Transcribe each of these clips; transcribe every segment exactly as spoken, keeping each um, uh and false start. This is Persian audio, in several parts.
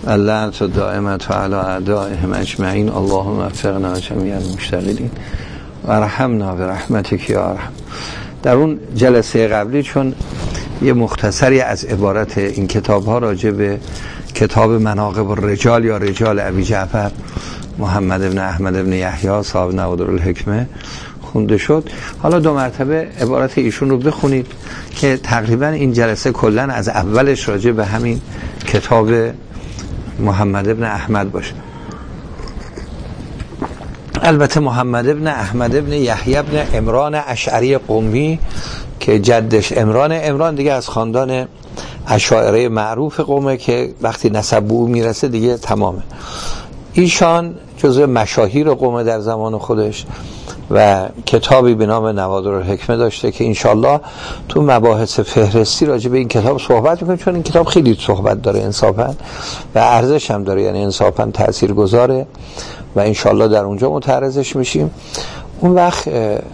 اللعنة دائمة علی اعدائهم اجمعین اللهم وفقنا جمیع المشتغلین و ارحمنا برحمتک یا ارحم. در اون جلسه قبلی چون یه مختصری از عبارت این کتاب ها راجع به کتاب مناقب الرجال یا رجال ابی جعفر محمد ابن احمد ابن یحیی صاحب نوادر الحکمه خونده شد، حالا دو مرتبه عبارت ایشون رو بخونید که تقریبا این جلسه کلن از اولش راجع به همین کتاب محمد ابن احمد باشه. البته محمد ابن احمد ابن یحیی ابن عمران اشعری قمی که جدش عمران عمران دیگه از خاندان اشاعره معروف قومه که وقتی نسب به او میرسه دیگه تمامه. ایشان جزو مشاهیر قومه در زمان خودش و کتابی به نام نوادر الحکمه داشته که انشالله تو مباحث فهرستی راجع به این کتاب صحبت میکنیم، چون این کتاب خیلی صحبت داره انصافا و ارزش هم داره، یعنی انصافا تأثیر گذاره و انشالله در اونجا متعرضش میشیم. اون وقت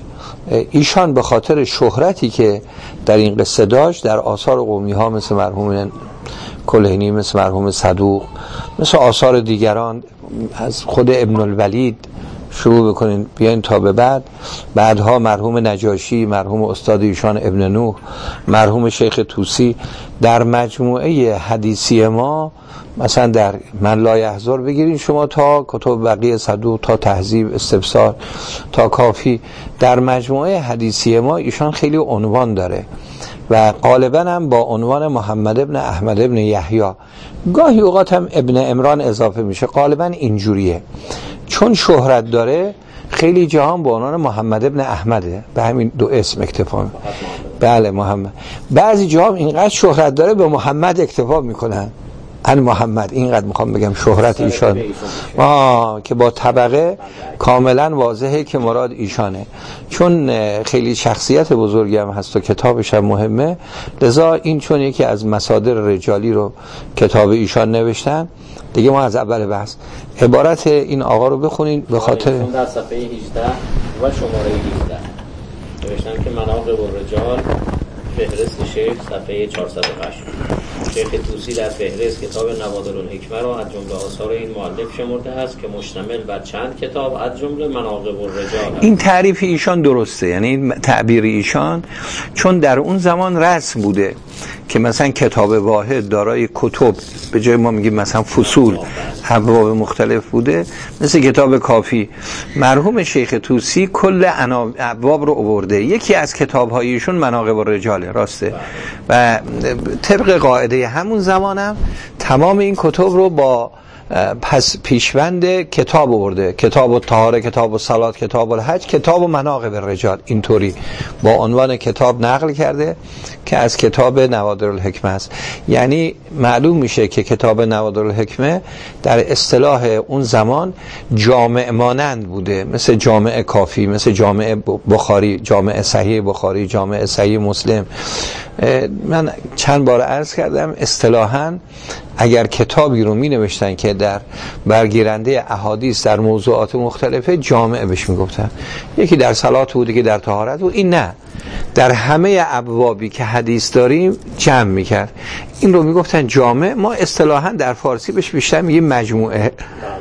ایشان به خاطر شهرتی که در این قصه داشت در آثار قومی ها مثل مرحوم کلینی، مثل مرحوم صدوق، مثل آثار دیگران از خود ابن الولید شروع بکنین بیاین تا به بعد، بعدها مرحوم نجاشی، مرحوم استاد ایشان ابن نوح، مرحوم شیخ طوسی، در مجموعه حدیثی ما مثلا در من لا یحضر بگیرین شما تا کتب بقیه صدوق تا تهذیب استفسار تا کافی، در مجموعه حدیثی ما ایشان خیلی عنوان داره و غالبا هم با عنوان محمد ابن احمد ابن یحیی، گاهی اوقات هم ابن عمران اضافه میشه، غالبا اینجوریه چون شهرت داره. خیلی جهان با عنوان محمد ابن احمده، به همین دو اسم اکتفا میکنن. بله محمد. بعضی جهان اینقدر شهرت داره به محمد اکتفا میکنن، ان محمد. اینقدر میخوام بگم شهرت ایشان آه که با طبقه کاملا واضحه که مراد ایشانه، چون خیلی شخصیت بزرگی هم هست و کتابش هم مهمه، لذا این چون یکی از مصادر رجالی رو کتاب ایشان نوشتن دیگه. ما از اول بحث عبارت این آقا رو بخونین به خاطر در صفحه هجده و شماره هجده نوشتن که مناقب الرجال فهرست شیخ صفحه چهارصد و هشت. شیخ طوسی در فهرست کتاب نوادر الحکمه را از جمله آثار این مؤلف شمرده است که مشتمل بر چند کتاب از جمله مناقب الرجال. این تعریف ایشان درسته، یعنی تعبیر ایشان، چون در اون زمان رسم بوده که مثلا کتاب واحد دارای کتب، به جای ما میگیم مثلا فصول، ابواب مختلف بوده، مثل کتاب کافی. مرحوم شیخ طوسی کل ابواب رو آورده، یکی از کتاب‌های ایشون مناقب الرجال راسته و طبق قاعده همون زمانم تمام این کتب رو با پس پیشوند کتاب آورده، کتاب الطهاره، کتاب الصلات، کتاب الحج، کتاب مناقب الرجال، اینطوری با عنوان کتاب نقل کرده که از کتاب نوادر الحکمه است. یعنی معلوم میشه که کتاب نوادر الحکمه در اصطلاح اون زمان جامع مانند بوده، مثل جامع کافی، مثل جامع بخاری، جامع صحیح بخاری، جامع صحیح مسلم. من چند بار عرض کردم اصطلاحاً اگر کتابی رو می نوشتن که در برگیرنده احادیث در موضوعات مختلفه جامع بهش می گفتن، یکی در صلات بود، یکی در طهارت بود، این نه، در همه ابوابی که حدیث داریم جمع می کرد، این رو می گفتن جامع. ما اصطلاحاً در فارسی بهش بیشتر میگیم مجموعه.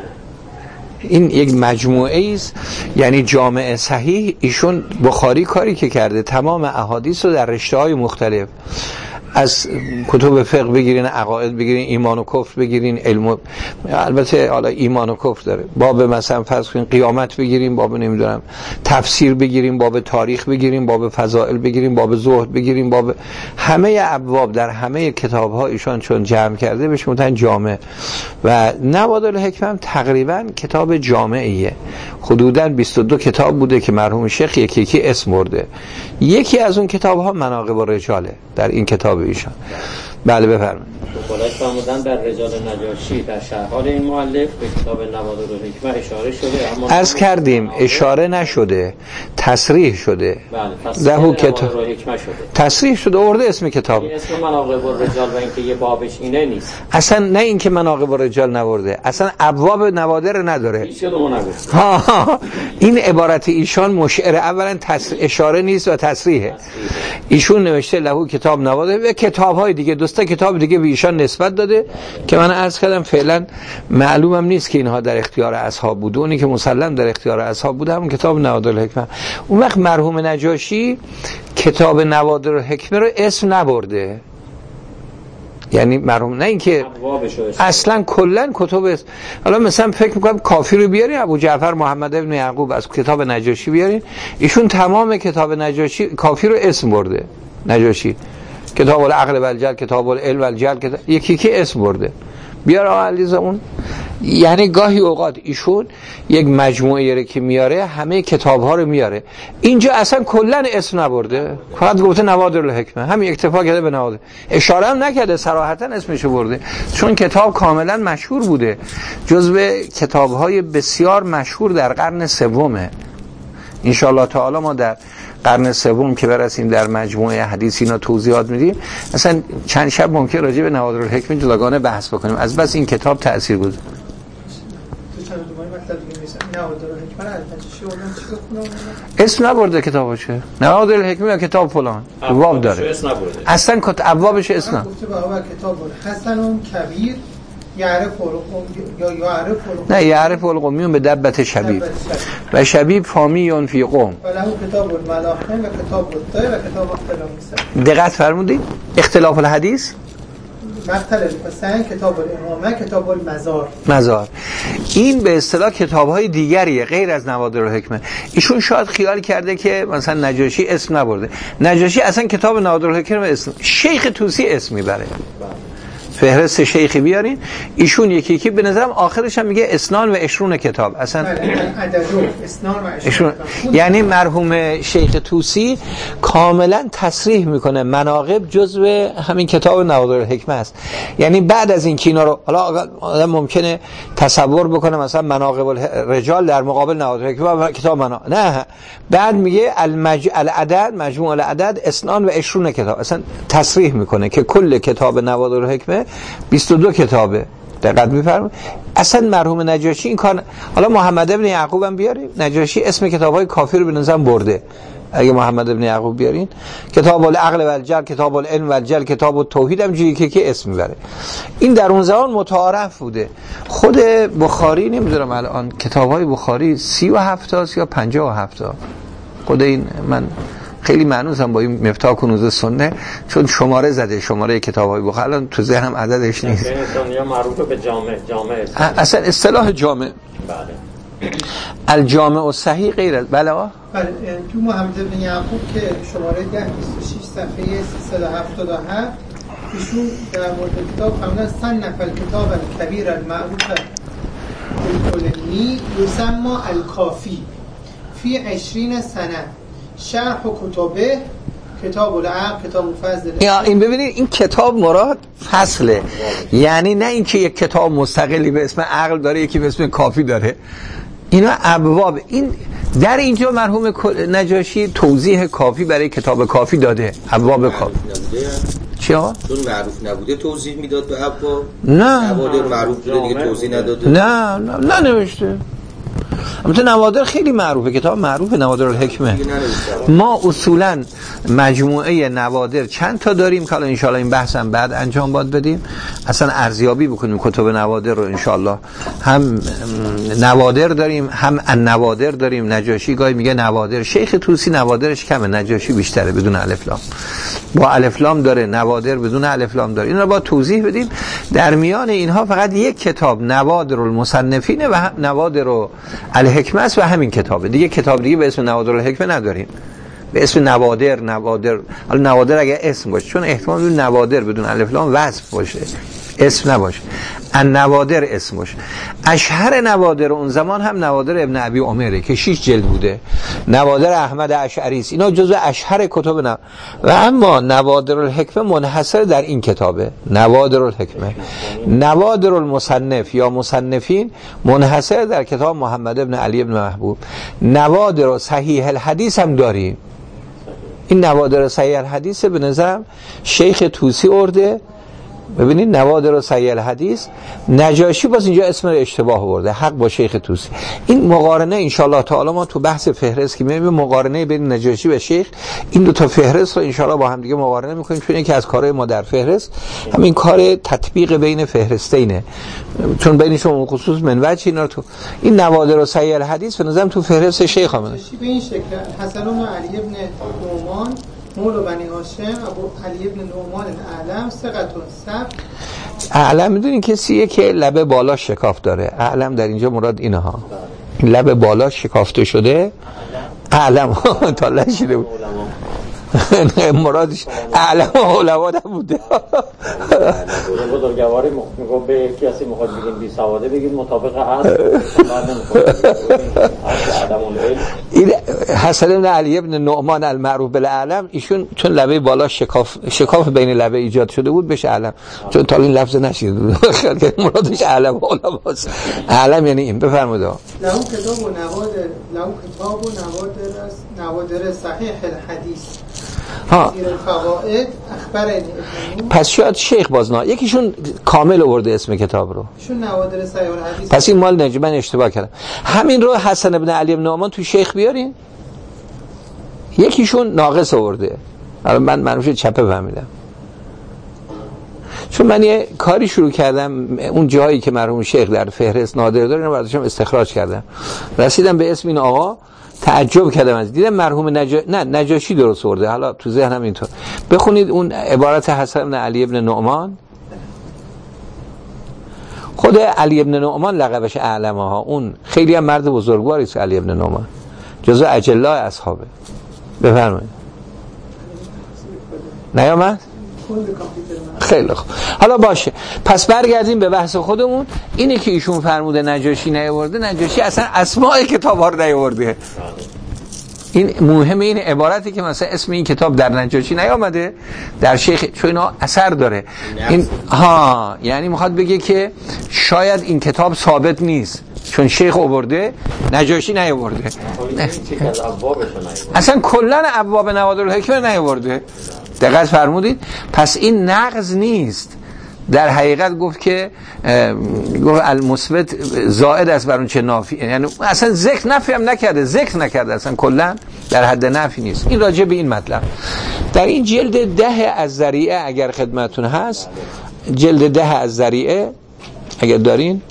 این یک مجموعه است، یعنی جامع صحیح. ایشون بخاری کاری که کرده تمام احادیث رو در رشته‌های مختلف، از کتب فقه بگیرین، عقاید بگیرین، ایمان و کفر بگیرین، علم، البته حالا ایمان و کفر داره، باب مثلا فرض کنین قیامت بگیرین، باب نمیدونم تفسیر بگیرین، باب تاریخ بگیرین، باب فضائل بگیرین، باب زهد بگیرین، باب همه ابواب در همه کتاب‌ها ایشان چون جمع کرده بهش میگن جامع. و نوادر الحکمه تقریبا کتاب جامعیه، حدوداً بیست و دو کتاب بوده که مرحوم شیخ یکی یکی اسم برده. یکی از اون کتاب‌ها مناقب الرجاله در این کتاب ایشان. بله بفرمایید. خلاص فرمودن در رجال نجاشی در شرحال این مؤلف به کتاب نوادر الحکمه اشاره شده، اما عرض کردیم اشاره نشده. تصریح شده. بله لهو کتاب تصریح شده آورده اسم کتاب. اسم مناقب الرجال و اینکه یه بابش اینه نیست. اصلا نه اینکه مناقب الرجال نورده، اصلا ابواب نوادر نداره. ها ها این عبارت ایشان مشعر اولا تص... اشاره نیست و تصریحه. ایشون نوشته لهو کتاب نوادر و کتاب‌های دیگه، دوستا کتاب دیگه به ایشان نسبت داده که من عرض کردم فعلا معلومم نیست که اینها در اختیار اصحاب بود. اونی که مسلم در اختیار اصحاب بود همون کتاب نوادر الحکمه. اون وقت مرحوم نجاشی کتاب نوادر الحکمه رو اسم نبرده، یعنی مرحوم نه اینکه اصلا کلا کتب است. حالا مثلا فکر میکنم کافی رو بیارین ابو جعفر محمد ابن یعقوب از کتاب نجاشی بیارین، ایشون تمام کتاب نجاشی کافی رو اسم برده. نجاشی کتاب العقل و الجل، کتاب العلم و الجل، کتاب... یکی یکی اسم برده. بیار آقا علیزه اون. یعنی گاهی اوقات ایشون یک مجموعه رو که میاره همه کتاب ها رو میاره، اینجا اصلا کلا اسم نبرده، فقط گفته نوادر الحکمه، همین اکتفا کرده به نوادر، اشاره هم نکرده صراحتا اسمشو برده، چون کتاب کاملا مشهور بوده، جزو کتاب های بسیار مشهور در قرن سومه. ان شاء الله تعالی ما در قرن سوم که برسیم در مجموعه حدیث اینا توضیحات میدیم، مثلا چند شب ممکن راجع به نوادر الحکمه جداگانه بحث بکنیم، از بس این کتاب تأثیر گذار. اسم نبرده کتابشه، نوادر الحکمه یا کتاب فلان ابواب داره، اصلا کتاب ابوابش اسم نه. گفته بابا کتاب حسن کبیر یعرف یا یعرف نه یعرف القومیون به دبت شبیب و شبیب فامیون فی قوم و له کتاب الملاحم و کتاب الطای و کتاب اختلاف الحدیث. دقت فرمودید اختلاف الحدیث مقتل الحسین، کتاب الامامه، کتاب المزار. مزار این به اصطلاح کتاب‌های دیگریه غیر از نوادر الحکمه. ایشون شاید خیال کرده که مثلا نجاشی اسم نبرده، نجاشی اصلا کتاب نوادر الحکمه اسم، شیخ طوسی اسم میبره. فهرست شیخی بیارین، ایشون یکی یکی به نظرم آخرش هم میگه اسنان و عشرون کتاب اصلا عددو اسنان و عشرون. یعنی مرحوم شیخ طوسی کاملا تصریح میکنه مناقب جزو همین کتاب نوادر الحکمه است. یعنی بعد از این که اینا رو حالا آدم ممکنه تصور بکنه مثلا مناقب الرجال در مقابل نوادر الحکمه و کتاب منا، نه بعد میگه المج... العدد مجموع العدد اسنان و عشرون کتاب، اصلا تصریح میکنه که کل کتاب نوادر الحکمه بیست و دو کتابه. دقت می‌فرمایید اصلا مرحوم نجاشی این کار. حالا محمد ابن یعقوب هم بیاریم، نجاشی اسم کتاب‌های کافی رو به نظام برده. اگه محمد ابن یعقوب بیارین کتاب العقل و الجل، کتاب العلم و الجل، کتاب التوحید هم جوری که که اسم میبره. این در اون زمان متعارف بوده. خود بخاری نمیدونم الان کتاب‌های بخاری سی و هفت تاست یا پنجاه و هفت تا. خود این من خیلی معنوسم با این مفتاح کنوز سنه، چون شماره زده شماره کتاب‌های بخاری الان تو ذهنم عددش نیست. یا معروف به جامع جامع اصلا اصطلاح جامع. بله. الجامع الصحیح غیر از بله آ بله تو محمد بن یعقوب که شماره ده بیست و شش صفحه سیصد و هفتاد و هفت ایشون در مورد کتاب فرمودن صنف الکتاب الکبیر المعروف الکلینی یسمى الکافی فی عشرین سنه شرح و کتابه کتاب العقل، کتاب فضل. یا این ببینید این کتاب مراد فصله، یعنی نه اینکه یک کتاب مستقلی به اسم عقل داره یکی به اسم کافی داره، اینا ابواب. این در اینجا مرحوم نجاشی توضیح کافی برای کتاب کافی داده، ابواب کافی. چیا؟ چون معروف نبوده توضیح میداد به ابواب. نه نوادر معروف بوده دیگه توضیح نداده. نه نه نه نوشته. البته نوادر خیلی معروفه، کتاب معروفه نوادر الحکمه. ما اصولا مجموعه نوادر چند تا داریم که حالا ان شاءالله این بحثم بعد انجام باد بدیم، اصلا ارزیابی بکنیم کتب نوادر رو ان شاءالله. هم نوادر داریم هم النوادر داریم. نجاشی گاهی میگه نوادر، شیخ طوسی نوادرش کمه، نجاشی بیشتره بدون الف لام. با الف لام داره، نوادر بدون الف لام داره. اینا رو با توضیح بدیم. در میان اینها فقط یک کتاب نوادر المصنفین و نوادر الحکمه است و همین کتابه دیگه. کتاب دیگه به اسم نوادر الحکمه نداریم، به اسم نوادر. نوادر حالا نوادر اگه اسم باشه، چون احتمال بدون نوادر بدون الف لام وصف باشه اسم نباشه، النوادر اسم باشه. اشهر نوادر اون زمان هم نوادر ابن ابی عمره که شش جلد بوده. نوادر احمد اشعری است. اینا جزو اشهر کتب نه. و اما نوادر الحکمه منحصر در این کتابه. نوادر الحکمه، نوادر المصنف یا مصنفین منحصر در کتاب محمد ابن علی ابن محبوب. نوادر صحیح الحدیث هم داریم. این نوادر صحیح الحدیث به نظرم شیخ طوسی ارده. ببینید نوادر صحیح الحدیث، نجاشی باز اینجا اسم رو اشتباه برده، حق با شیخ طوسی. این مقارنه ان شاء الله تعالی ما تو بحث فهرست که می‌بینیم مقارنه بین نجاشی و شیخ، این دو تا فهرست رو ان شاء الله با هم دیگه مقارنه می‌کنیم، چون یکی از کارهای ما در فهرست همین کار تطبیق بین فهرستینه، چون بینشون خصوص منوج اینا تو این نوادر صحیح الحدیث به نظرم تو فهرست شیخ همونه. به این شکل حسن بن علی ابن نعمان مولو بنی هاشم ابو علی ابن نعمان اعلم ثقتون ثبت. اعلم میدونین کسیه که لبه بالا شکاف داره. اعلم در اینجا مراد اینها، لبه بالا شکافته شده. اعلم تا لشیده بود مرادش اعلم علما نبوده. بزرگواری میگه به کسی میخواد بگین بی سواده بگین مطابق اصل. این حسن بن علی ابن نعمان المعروف بالاعلم، ایشون چون لبه بالا شکاف شکاف بین لبه ایجاد شده بود بهش اعلم، چون تا این لفظ نشید مرادش اعلم علماست. اعلم یعنی این. بفرمایید. لهو کتاب و نوادر لهو کتاب و نوادر نوادر صحیح الحدیث ها. پس شاید شیخ بازنا یکیشون کامل آورده اسم کتاب رو، ایشون نوادر صحیح الحدیث. پس این مال نجی، من اشتباه کردم. همین رو حسن بن علی بن نعمان تو شیخ بیارین، یکیشون ناقص آورده. الان من منوش چپه فهمیدم، چون من یه کاری شروع کردم اون جایی که مرحوم شیخ در فهرست نادر داره اینو برداشتم استخراج کردم، رسیدم به اسم این آقا تعجب کردم، از دیدم مرحوم نجا... نه نجاشی درست آورده. حالا تو ذهنم اینطور. بخونید اون عبارت حسن بن علی ابن نعمان. خود علی ابن نعمان لقبش اعلمه ها، اون خیلی هم مرد بزرگواری است. علی ابن نعمان جزو اجلای اصحابه. بفرمایید. نیامد؟ خیلی خوب. حالا باشه، پس برگردیم به بحث خودمون. اینه که ایشون فرموده نجاشی نیاورده، نجاشی اصلا اسماء کتاب‌ها رو نیاورده. این مهمه، این عبارتی که مثلا اسم این کتاب در نجاشی نیامده، در شیخ، چون اینا اثر داره. این ها یعنی میخواد بگه که شاید این کتاب ثابت نیست، چون شیخ آورده نجاشی نیاورده. اصلا کلا ابواب نوادر الحکمه نیاورده. دقت فرمودید؟ پس این نقض نیست. در حقیقت گفت که گفت المثبت زائد است بر اون چه نافی، یعنی اصلا ذکر نفی هم نکرده، ذکر نکرده، اصلا کلا در حد نفی نیست. این راجع به این مطلب در این جلد ده از ذریعه اگر خدمتون هست، جلد ده از ذریعه اگر دارین،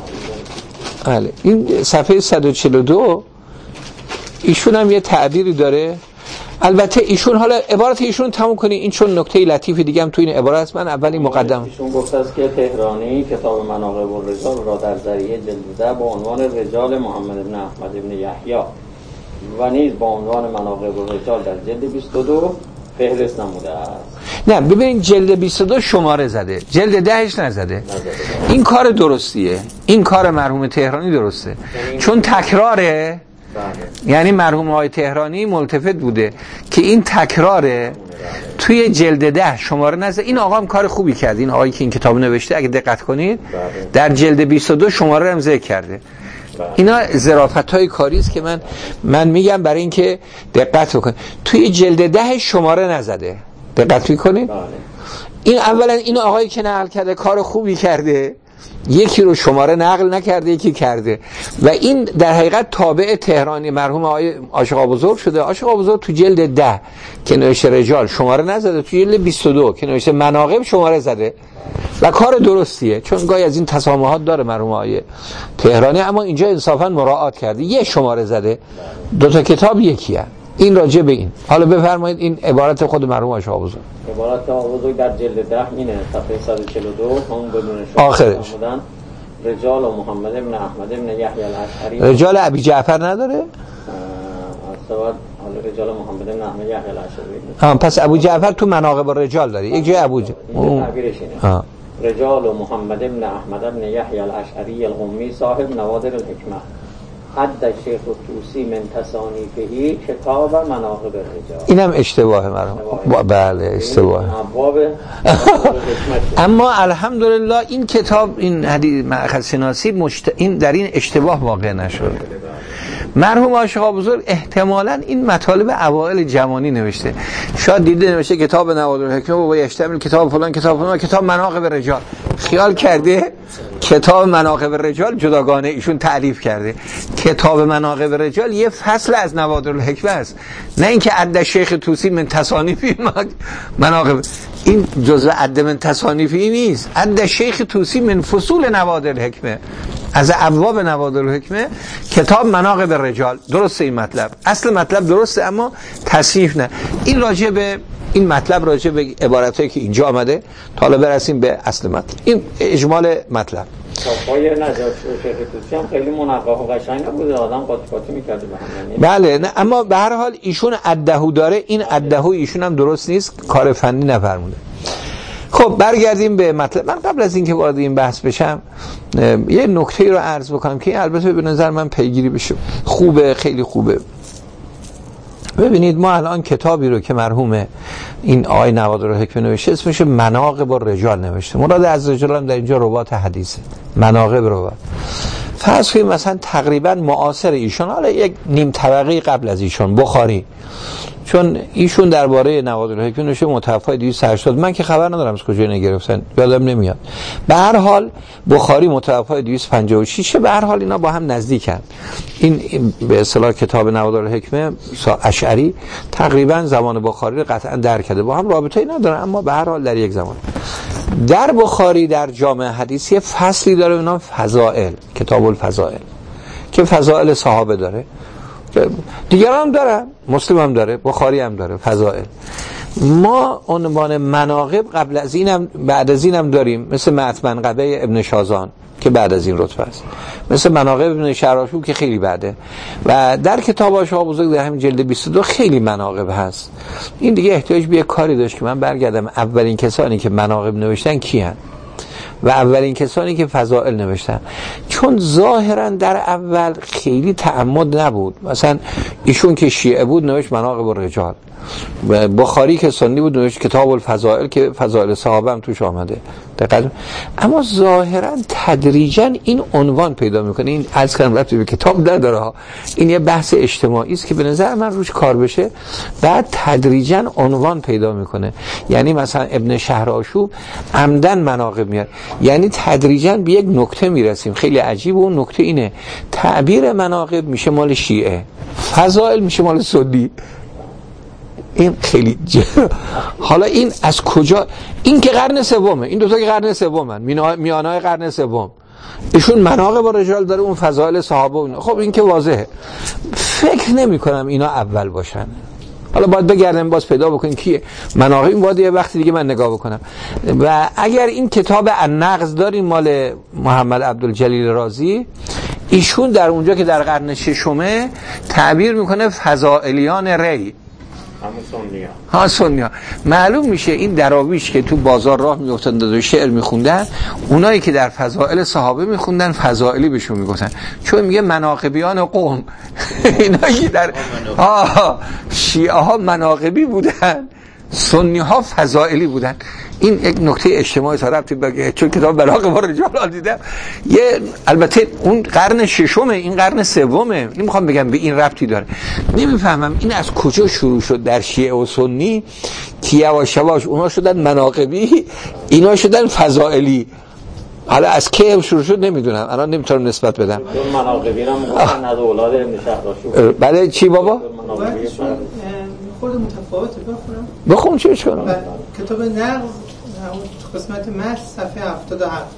بله، این صفحه صد و چهل و دو ایشون هم یه تعبیری داره. البته ایشون، حالا عبارت ایشون تموم کنی، این چون نکته لطیف دیگه هم تو این عبارت است. من اولی مقدم ایشون گفته است که تهرانی کتاب مناقب الرجال را در ذریعه جلد ده با عنوان رجال محمد بن احمد بن یحیی و نیز با عنوان مناقب الرجال در جلد بیست و دو فهرست نموده است. نه ببینید، جلد بیست و دو شماره زده، جلد دهش نزده. نزده. این کار درستیه، این کار مرحوم تهرانی درسته، چون تکراره. بله. یعنی مرحوم آقای تهرانی ملتفت بوده که این تکراره توی جلد ده شماره نزده. این آقا هم کار خوبی کرد، این آقایی که این کتاب نوشته اگه دقت کنید بله. در جلد بیست و دو شماره هم ذکر کرده. بله. اینا ظرافت‌های کاری است که من من میگم برای اینکه دقت بکنید. توی جلد ده شماره نزده، دقت میکنید. بله. این اولا این آقایی که نقل کرده کار خوبی کرده، یکی رو شماره نقل نکرده، یکی کرده، و این در حقیقت تابع تهرانی مرحوم آقای عاشق بزرگ شده. عاشق بزرگ تو جلد ده که نوشته رجال شماره نزده، تو جلد بیست و دو که نوشته مناقب شماره زده و کار درستیه، چون گاهی از این تسامحات داره مرحوم آقای تهرانی، اما اینجا انصافا مراعات کرده، یه شماره زده، دو تا کتاب یکیه. این راجع به این. حالا بفرمایید این عبارت خود مرحوم عاشق بزرگ. عبارت آقا بزرگ در جلد ده اینه، صفحه صد و چهل و دو، همون بدون شما آخرش رجال و محمد ابن احمد ابن یحیی الاشعری. رجال ابی جعفر نداره؟ اصلا حالا رجال محمد ابن احمد یحیی الاشعری. ها پس ابو جعفر تو مناقب الرجال داره، یک جای ابو جعفر. این تعبیرش اینه. رجال و محمد ابن احمد ابن یحیی الاشعری القمی صاحب نوادر الحکمه. حد الشیخ الطوسی من تصانیفه کتاب مناقب الرجال. اینم اشتباه مرحوم. بله اشتباه. اما الحمدلله این کتاب این حدیث مأخذ شناسی مشت... این در این اشتباه واقع نشد. مرحوم عاشق بزرگ احتمالاً این مطالب اوائل جوانی نوشته، شاید دیده نوشته کتاب نوادر الحکمه و یشتمل کتاب فلان کتاب فلان کتاب مناقب الرجال، خیال کرده کتاب مناقب الرجال جداگانه ایشون تألیف کرده. کتاب مناقب الرجال یه فصل از نوادر الحکمه است، نه اینکه عد شیخ طوسی من تصانیفی مناقب، این جزء عد من تصانیفی نیست. عد شیخ طوسی من فصول نوادر الحکمه، از ابواب نوادر الحکمه کتاب مناقب الرجال. درسته این مطلب، اصل مطلب درسته اما تصحیح نه. این راجع به این مطلب راجع به عبارتایی که اینجا آمده تا حالا برسیم به اصل مطلب. این اجمال مطلب. صفای نجات شیخ طوسی هم خیلی منقح و قشنگ نبوده، آدم قاطی قاطی می‌کرد به هم. بله نه، اما به هر حال ایشون عدهو داره، این عدهو ایشون هم درست نیست، کار فنی نفرموده. خب برگردیم به مطلب. من قبل از اینکه وارد این بحث بشم یه نکته رو عرض بکنم که البته به نظر من پیگیری بشه، خوبه، خیلی خوبه. ببینید ما الان کتابی رو که مرحوم این آقای نوادر الحکمه نوشته اسمش مناقب الرجال نوشته. مراد از رجال هم در اینجا رباط حدیثه، مناقب رباط. فرض کنیم مثلا تقریبا معاصر ایشون، حالا یک نیم طبقه قبل از ایشون، بخاری، چون ایشون درباره نوادر الحکمه نوشته متوفی دویست و هشتاد، من که خبر ندارم از کجا نگرفتن، یادم نمیاد. به هر حال بخاری متوفی دویست و پنجاه و شش، به هر حال اینا با هم نزدیکن. این به اصطلاح کتاب نوادر الحکمه اشعری تقریبا زمان بخاری رو قطعا درک کرده، با هم رابطه‌ای ندارن اما به هر حال در یک زمان. در بخاری در جامع حدیثی فصلی داره به نام فضائل، کتاب الفضائل، که فضائل صحابه داره، دیگر هم داره، مسلم هم داره، بخاری هم داره فضائل. ما عنوان مناقب قبل از اینم بعد از اینم داریم، مثل معت منقبه ابن شازان که بعد از این رتبه است، مثل مناقب ابن شراشوب که خیلی بعده، و در کتاب عاشق بزرگ در همین جلد بیست و دو خیلی مناقب هست. این دیگه احتیاج به یک کاری داشت که من برگردم اولین کسانی که مناقب نوشتن کی هستند و اولین کسانی که فضائل نوشتن، چون ظاهرا در اول خیلی تعمد نبود. مثلا ایشون که شیعه بود نوشت مناقب الرجال، بخاری که سنی بود نوشت کتاب الفضائل که فضائل صحابه هم توش آمده. دقیقاً. اما ظاهرا تدریجا این عنوان پیدا میکنه. این از کنم ربطی به کتاب نداره، این یه بحث اجتماعی است که به نظر من روش کار بشه، بعد تدریجا عنوان پیدا میکنه. یعنی مثلا ابن شهرآشوب عمدن مناقب میاد، یعنی تدریجا به یک نکته میرسیم خیلی عجیب، و اون نکته اینه تعبیر مناقب میشه مال شیعه، فضائل میشه مال سنی. این خیلی جه. حالا این از کجا؟ این که قرن سومه، این دوتا که قرن سومن، میانای قرن سوم، ایشون مناقب الرجال داره، اون فضائل صحابه اینا. خب این که واضحه. فکر نمی کنم اینا اول باشن. حالا باید بگردم باز پیدا بکنیم کیه مناقب، این باید یه وقتی دیگه من نگاه بکنم. و اگر این کتاب النقض داریم مال محمد عبدالجلیل رازی، ایشون در اونجا که در قرن ششمه تعبیر میکنه فضائلیان ری، همون سنی‌ها. ها سنی‌ها. معلوم میشه این دراویش که تو بازار راه میگفتن و شعر میخوندن، اونایی که در فضائل صحابه میخوندن فضائلی بهشون میگفتن، چون میگه مناقبیان قوم. اینایی که در آه شیعه ها مناقبی بودن، سنی ها فضائلی بودن. این یک نکته اجتماعی تا ربطی بگه، چون کتاب مناقب الرجال دیدم یه، البته اون قرن ششمه این قرن سومه، نمیخوام بگم به این ربطی داره. نمیفهمم این از کجا شروع شد در شیعه و سنی که یواش یواش اونا شدن مناقبی اینا شدن فضائلی. حالا از کی شروع شد نمیدونم، الان نمیتونم نسبت بدم. مناقبین هم گفتن از اولاد ابن شهرآشوب. بله چی بابا؟ خود متفاوته بخونم؟ بخون چه چون؟ کتاب نقض قسمت متن صفحه هفتاد و هفت،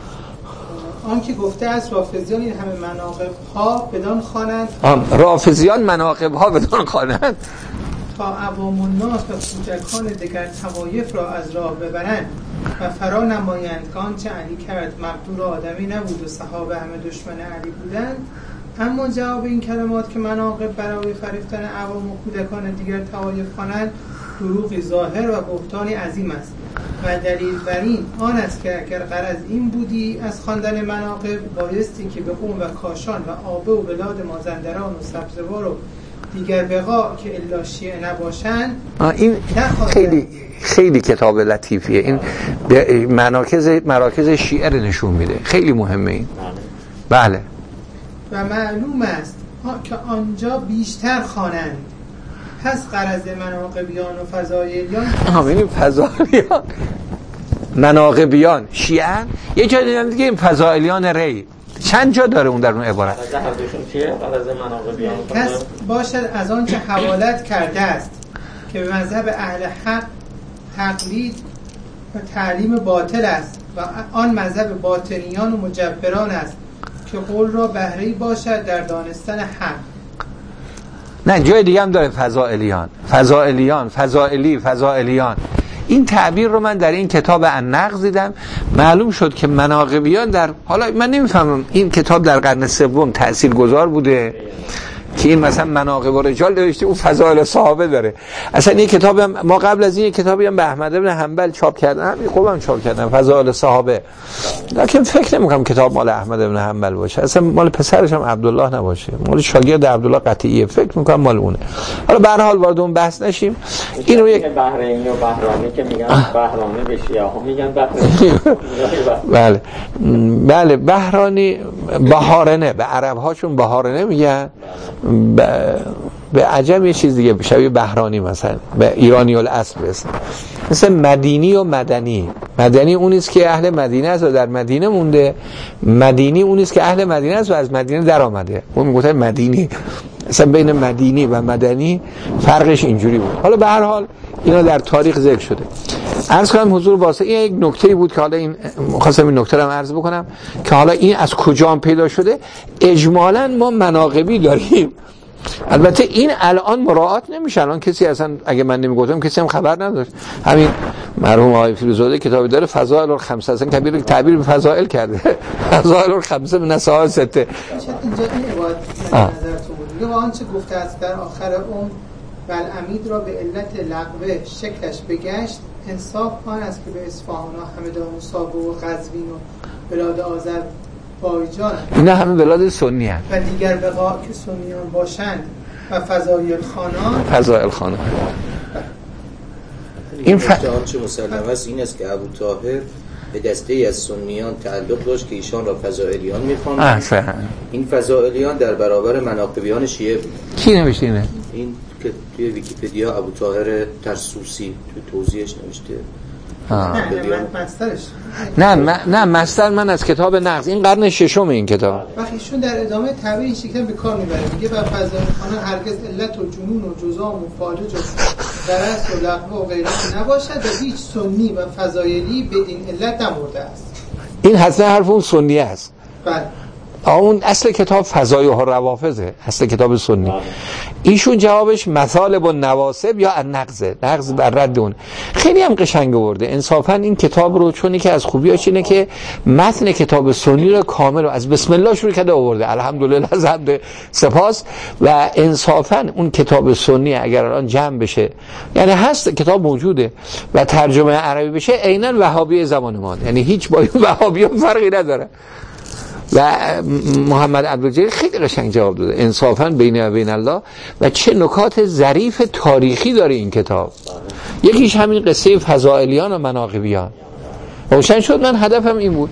آن که گفته از رافضیان این همه مناقب ها بدان خوانند، رافضیان مناقب ها بدان خوانند تا عوام الناس و کودکان دیگر طوایف را از راه ببرند و فرا نمایند که آنچه علی کرد مقدور آدمی نبود و صحابه همه دشمن علی بودند. اما جواب این کلمات که مناقب برای فریفتن عوام و کودکان دیگر طوایف خوانند دروغ ظاهر و بهتانی عظیم است و دلیل بر این آن است که اگر غرض این بودی از خواندن مناقب بایستی که به قوم و کاشان و آبه و بلاد مازندران و سبزوار و دیگر بقا که الا شیعه نباشند. این خیلی خیلی کتاب لطیفیه. این مراکز مراکز شیعه رو نشون میده، خیلی مهمه این. بله. و معلوم است که آنجا بیشتر خوانند. پس غرض مناقبیان و فضائلیان همین فضائلیان مناقبیان شیعه یه جای دیدم دیگه این فضائلیان ری چند جا داره اون در اون عبارت. غرض هر دوشون چیه؟ غرض مناقبیان کس باشد از آن چه حوالت کرده است که به مذهب اهل حق تقلید و تعلیم باطل است و آن مذهب باطنیان و مجبران است که قول را بهره‌ای باشد در دانستن حق. نه جای دیگه هم داره فضائلیان فضائلیان فضائلی فضائلیان. این تعبیر رو من در این کتاب النقض دیدم. معلوم شد که مناقبیان در حالا من نمیفهمم این کتاب در قرن سوم تاثیرگذار بوده که این مثلا مناقب و رجال نوشته، اون فضائل صحابه داره. اصلا این کتاب هم ما قبل از این کتابی هم به احمد بن حنبل چاپ کردن، همین خوبم چاپ کردن فضائل صحابه، لکن فکر نمی‌کنم کتاب مال احمد بن حنبل باشه، اصلا مال پسرش هم عبدالله نباشه، مال شاگرد عبدالله قطعیه، فکر می‌کنم مال اونه. حالا به هر حال وارد اون بحث نشیم. این رو یک بحرینی و بحرانی که میگن بحرانی به شیعه‌ها میگن بحرانی. بله بله بحرانی بهارنه، به عرب‌ها چون بهارنه میگن، به عجم یه چیز دیگه شبیه بحرانی، مثلا به ایرانی الاصل بسن. مثل مدینی و مدنی. مدنی اونیست که اهل مدینه است و در مدینه مونده، مدینی اونیست که اهل مدینه است و از مدینه در آمده، اون میگفتن مدینی. مثلا بین مدینی و مدنی فرقش اینجوری بود. حالا به هر حال اینا در تاریخ ذکر شده. عرض کنم حضور واسه این یک نکته‌ای بود که حالا این خواستم این نکته رو هم عرض بکنم که حالا این از کجا پیدا شده. اجمالاً ما مناقبی داریم، البته این الان مراعات نمیشه. الان کسی اصلا اگه من نمیگفتم کسی هم خبر نداشت. همین مرحوم آقای فیروزاده کتابی داره فضائل الخمسه، اصلا کبیر تعبیر به فضائل کرده، فضائل الخمسه من نساء سته. اینجا این عبارت نظرتون بود میگه آنچه گفته است در آخر عمر بلعمید را به علت لغوه شکلش بگشت، انصاف آن است که به اصفهان و همدان و سابه و قزوین و بلاد آذربایجان اینا همه بلاد سنی هست و دیگر بقا که سنیان باشند و فضائل خانان فضائل خانان. این ف... آنچه مسلم است این است که ابو طاهر به دسته ای از سنیان تعلق داشت که ایشان را فضائلیان می‌خواندند. این فضائلیان در برابر مناقبیان شیعه بود. کی نوشته اینه؟ این که توی ویکی‌پدیا ابو طاهر ترسوسی تو توضیحش نوشته. نه نه مسترش نه نه مستر من از کتاب نقض، این قرن ششم این کتاب. وقتی ایشون در ادامه تعبیر این شکل به کار میبره، میگه بر فضائل خانان هرگز علت و جنون و جزام و فالج و درس و لغو و غیرت نباشد و هیچ سنی و فضائلی به این علت نمرده است. این حسن حرف اون سنی است. بله. اون اصل کتاب فضایح و روافضه، اصل کتاب سنی. ایشون جوابش مثالب و نواسب یا النقضه، نقض بر رد اون. خیلی هم قشنگ آورده انصافا این کتاب رو، چون که از خوبیاش اینه که متن کتاب سنی رو کامل رو از بسم الله شروع کرده آورده، الحمدلله از حمد سپاس. و انصافا اون کتاب سنی اگر الان جمع بشه، یعنی هست کتاب موجوده و ترجمه عربی بشه، عیناً وهابی زمان ما، یعنی هیچ با وهابی فرقی نداره. و محمد عبدالجلیل خیلی قشنگ جواب داده انصافا بین و بین الله. و چه نکات ظریف تاریخی داره این کتاب. یکیش همین قصه فضائلیان و مناقبیان روشن شد. من هدفم این بود.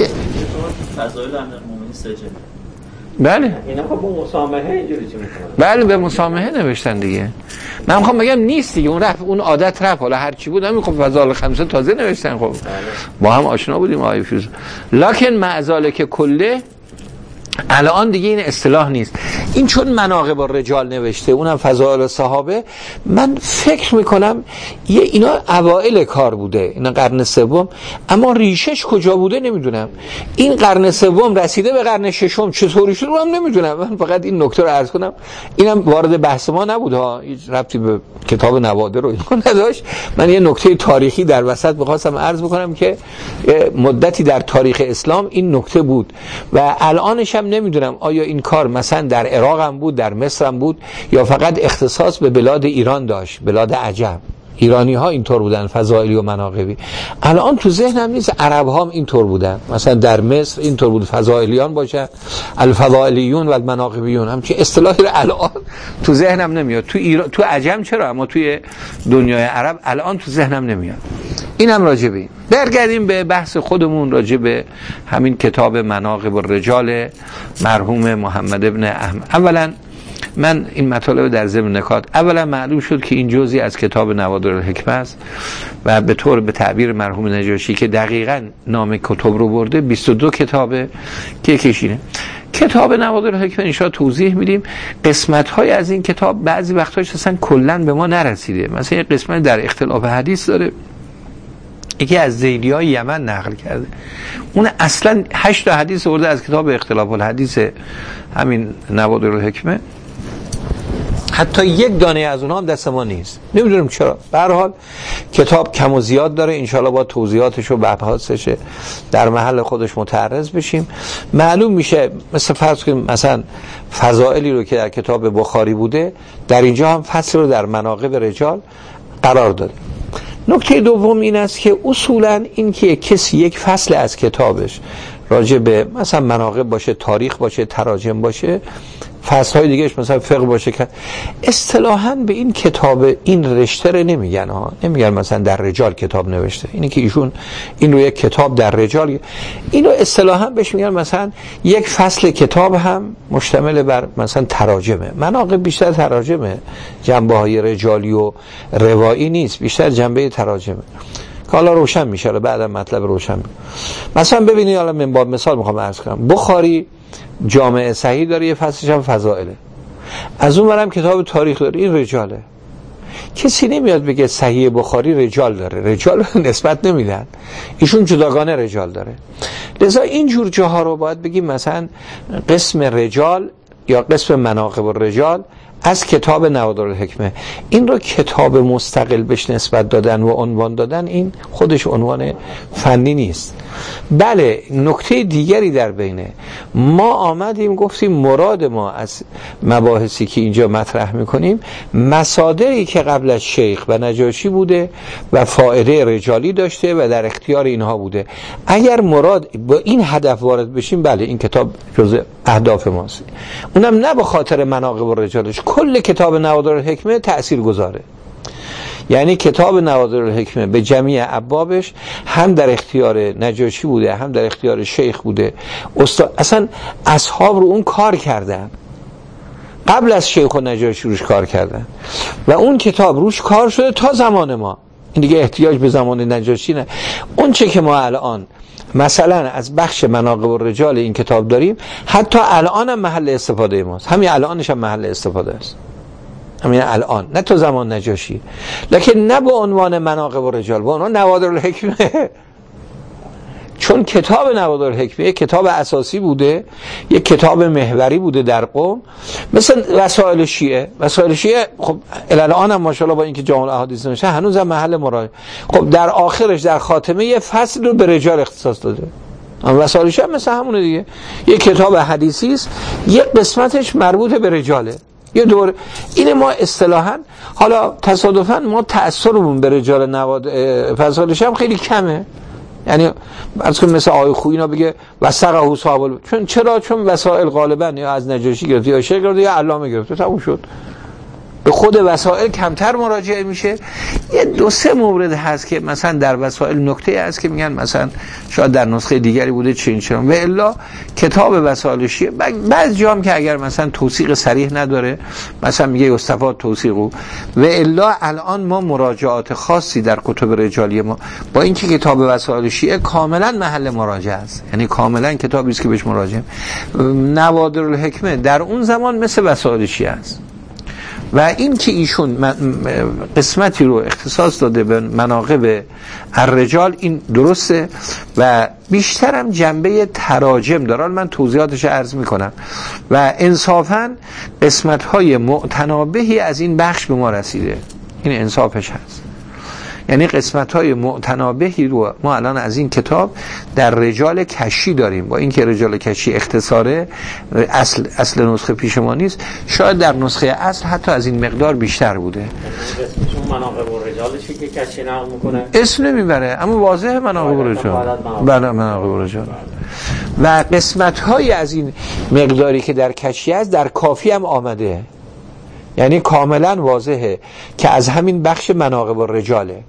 فضائل امیرالمومنین سجل. بله اینا خب اون مسامحه اینجوری چی میکنن؟ بله به مسامحه نوشتن دیگه. من میخوام بگم نیست دیگه، اون رفت اون عادت رفت، حالا هر چی بود همین خب فضائل خمسه تازه نوشتن. خب با هم آشنا بودیم آقای فیروز. لکن معزاله که کله الان دیگه این اصطلاح نیست. این چون مناقب الرجال نوشته، اونم فضائل صحابه، من فکر میکنم یه اینا اوائل کار بوده، اینا قرن سوم، اما ریشش کجا بوده نمیدونم. این قرن سوم رسیده به قرن ششم چطوری شد من نمیدونم. من فقط این نکته رو عرض کنم، اینم وارد بحث ما نبود ها، هیچ ربطی به کتاب نوادر رو نداشت. من یه نکته تاریخی در وسط می‌خواستم عرض بکنم که مدتی در تاریخ اسلام این نکته بود و الانش هم نمیدونم آیا این کار مثلا در عراق هم بود، در مصر هم بود، یا فقط اختصاص به بلاد ایران داشت، بلاد عجم. ایرانی ها اینطور بودن، فضائلی و مناقبی. الان تو ذهنم نیست عرب ها هم اینطور بودن، مثلا در مصر اینطور بود فضائلیان باشن، الفضائلیون و المناقبیون، همچین اصطلاحی رو الان تو ذهنم نمیاد. تو ایران، تو عجم چرا، اما توی دنیای عرب الان تو ذهنم نمیاد. اینم راجع به این. برگردیم به بحث خودمون راجع به همین کتاب مناقب الرجال مرحوم محمد ابن احمد. اولا من این مطالب در ضمن نکات، اولا معلوم شد که این جزئی از کتاب نوادر الحکمه است و به طور به تعبیر مرحوم نجاشی که دقیقاً نام کتاب رو برده بیست و دو کتابه که کشینه. کتاب نوادر الحکمه انشاءالله توضیح میدیم. قسمت‌های از این کتاب بعضی وقتاش اصلا کلاً به ما نرسیده. مثلا یک قسمت در اختلاف حدیث داره، یکی از زیدیای یمن نقل کرده، اون اصلا هشت تا حدیث آورده از کتاب اختلاف الحدیث همین نوادر الحکمه، حتی یک دانه از اونها هم دست ما نیست. نمیدونم چرا. به هر حال کتاب کم و زیاد داره، انشالله با توضیحاتش و بحثش در محل خودش متعرض بشیم. معلوم میشه مثل فرض کنیم مثلا فضائلی رو که در کتاب بخاری بوده، در اینجا هم فصل رو در مناقب رجال قرار داده. نکته دوم این است که اصولا این که کسی یک فصل از کتابش راجع به مثلا مناقب باشه، تاریخ باشه، تراجم باشه، فصلهای دیگهش مثلا فقه باشه، که اصطلاحاً به این کتاب این رشته رو نمیگن ها، نمیگن مثلا در رجال کتاب نوشته. اینی که ایشون این رو یک کتاب در رجال، اینو اصطلاحاً بهش میگن مثلا یک فصل کتاب هم مشتمل بر مثلا تراجمه. مناقب بیشتر تراجمه، جنبه های رجالی و روایی نیست، بیشتر جنبه تراجمه که حالا روشن میشه، بعدم مطلب روشن میشه. مثلا ببینید، حالا من با مثال میخوام عرض کنم، بخاری جامع صحیح داره، یه فصلش هم فضائله. از اون برم کتاب تاریخ داره، این رجاله. کسی نمیاد بگه صحیح بخاری رجال داره، رجال نسبت نمیدن، ایشون جداگانه رجال داره. لذا این جور جاها رو باید بگیم مثلا قسم رجال یا قسم مناقب الرجال از کتاب نوادر الحکمه. این رو کتاب مستقل بهش نسبت دادن و عنوان دادن، این خودش عنوان فنی نیست. بله، نکته دیگری در بینه، ما آمدیم گفتیم مراد ما از مباحثی که اینجا مطرح میکنیم مصادری که قبل از شیخ و نجاشی بوده و فائده رجالی داشته و در اختیار اینها بوده. اگر مراد با این هدف وارد بشیم، بله این کتاب جزء اهداف ماست. اونم نه به خاطر مناقب الرجالش، کل کتاب نوادر الحکمه تأثیر گذاره. یعنی کتاب نوادر الحکمه به جمیع ابوابش هم در اختیار نجاشی بوده، هم در اختیار شیخ بوده. استاد اصلا اصحاب رو اون کار کردن، قبل از شیخ و نجاشی روش کار کردن و اون کتاب روش کار شده تا زمان ما. این دیگه احتیاج به زمان نجاشی نه. اون چه که ما الان مثلا از بخش مناقب الرجال این کتاب داریم، حتی الان هم محل استفاده ماست، همین الانش هم محل استفاده است، همین الان، نه تو زمان نجاشی، لکن نه به عنوان مناقب الرجال، به عنوان نوادر الحکمه. چون کتاب نوادر الحکمه یک کتاب اساسی بوده، یک کتاب محوری بوده در قوم، مثل وسائل شیعه. وسائل شیعه خب الان هم ماشاءالله با اینکه جامع الاحادیث نوشته هنوز هم محل مراجعه، خب در آخرش در خاتمه یه فصل رو به رجال اختصاص داده. اما وسائل شیعه مثل همونه دیگه، یک کتاب حدیثی است، یک قسمتش مربوط به رجاله، یه دور. این ما اصطلاحاً، حالا تصادفاً ما تأثیرمون به رجال نواد فضائل شیعه خیلی کمه. یعنی از کنم مثل آقای خویی اینا بگه وثقه صاحب، چون چرا؟ چون وسائل غالبا یا از نجاشی گرفته یا شیخ گرفته یا علامه گرفته، تموم شد. به خود وسائل کمتر مراجعه میشه. یه دو سه مورد هست که مثلا در وسائل نکته هست که میگن مثلا شاید در نسخه دیگری بوده چین چرا، و الا کتاب وسائل شیعه بعضی جا هم که اگر مثلا توثیق صریح نداره، مثلا میگه استفاد توثیقو، و الا الان ما مراجعات خاصی در کتب رجالی ما با اینکه کتاب وسائل شیعه کاملا محل مراجعه است، یعنی کاملا کتابی است که بهش مراجعه. نوادر الحکمه در اون زمان مثل وسائل شیعه است و این که ایشون قسمتی رو اختصاص داده به مناقب الرجال، این درسته و بیشترم جنبه تراجم داره. من توضیحاتش عرض میکنم و انصافاً قسمت‌های معتنابهی از این بخش به ما رسیده، این انصافش هست یعنی قسمت‌های معتنابهی رو ما الان از این کتاب در رجال کشی داریم، با اینکه رجال کشی اختصاره اصل اصل نسخه پیش ما نیست، شاید در نسخه اصل حتی از این مقدار بیشتر بوده. اسمشون مناقب الرجالشی که کشی نقل میکنه اسم نمیبره اما واضحه مناقب الرجال. بله مناقب الرجال. و قسمت‌های از این مقداری که در کشی است در کافی هم آمده، یعنی کاملا واضحه که از همین بخش مناقب الرجاله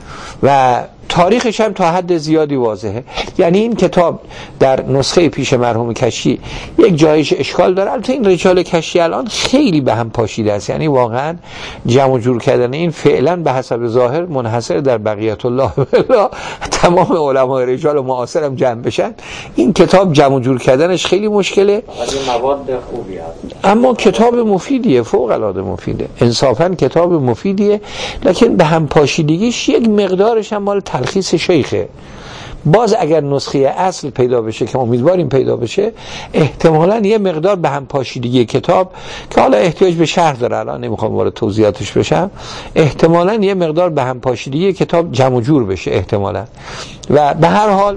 و تاریخش هم تا حد زیادی واضحه. یعنی این کتاب در نسخه پیش مرحوم کشی یک جایش اشکال داره. البته این رجال کشی الان خیلی به هم پاشیده است، یعنی واقعا جمع و جور کردن این فعلا به حسب ظاهر منحصر در بقیت الله بالله، تمام علمای رجال معاصر هم جمع بشن این کتاب جمع و جور کردنش خیلی مشکله، ولی مواد خوبی هست. اما کتاب مفیدیه، فوق العاده مفیده، انصافا کتاب مفیدیه، لکن به هم پاشیدگیش یک مقدارش هم مال تلخیص شیخه. باز اگر نسخه اصل پیدا بشه که امیدواریم پیدا بشه، احتمالاً یه مقدار به هم پاشیدگی کتاب که حالا احتیاج به شرح داره، الان نمیخوام وارد توضیحاتش بشم، احتمالاً یه مقدار به هم پاشیدگی کتاب جمع و جور بشه احتمالاً. و به هر حال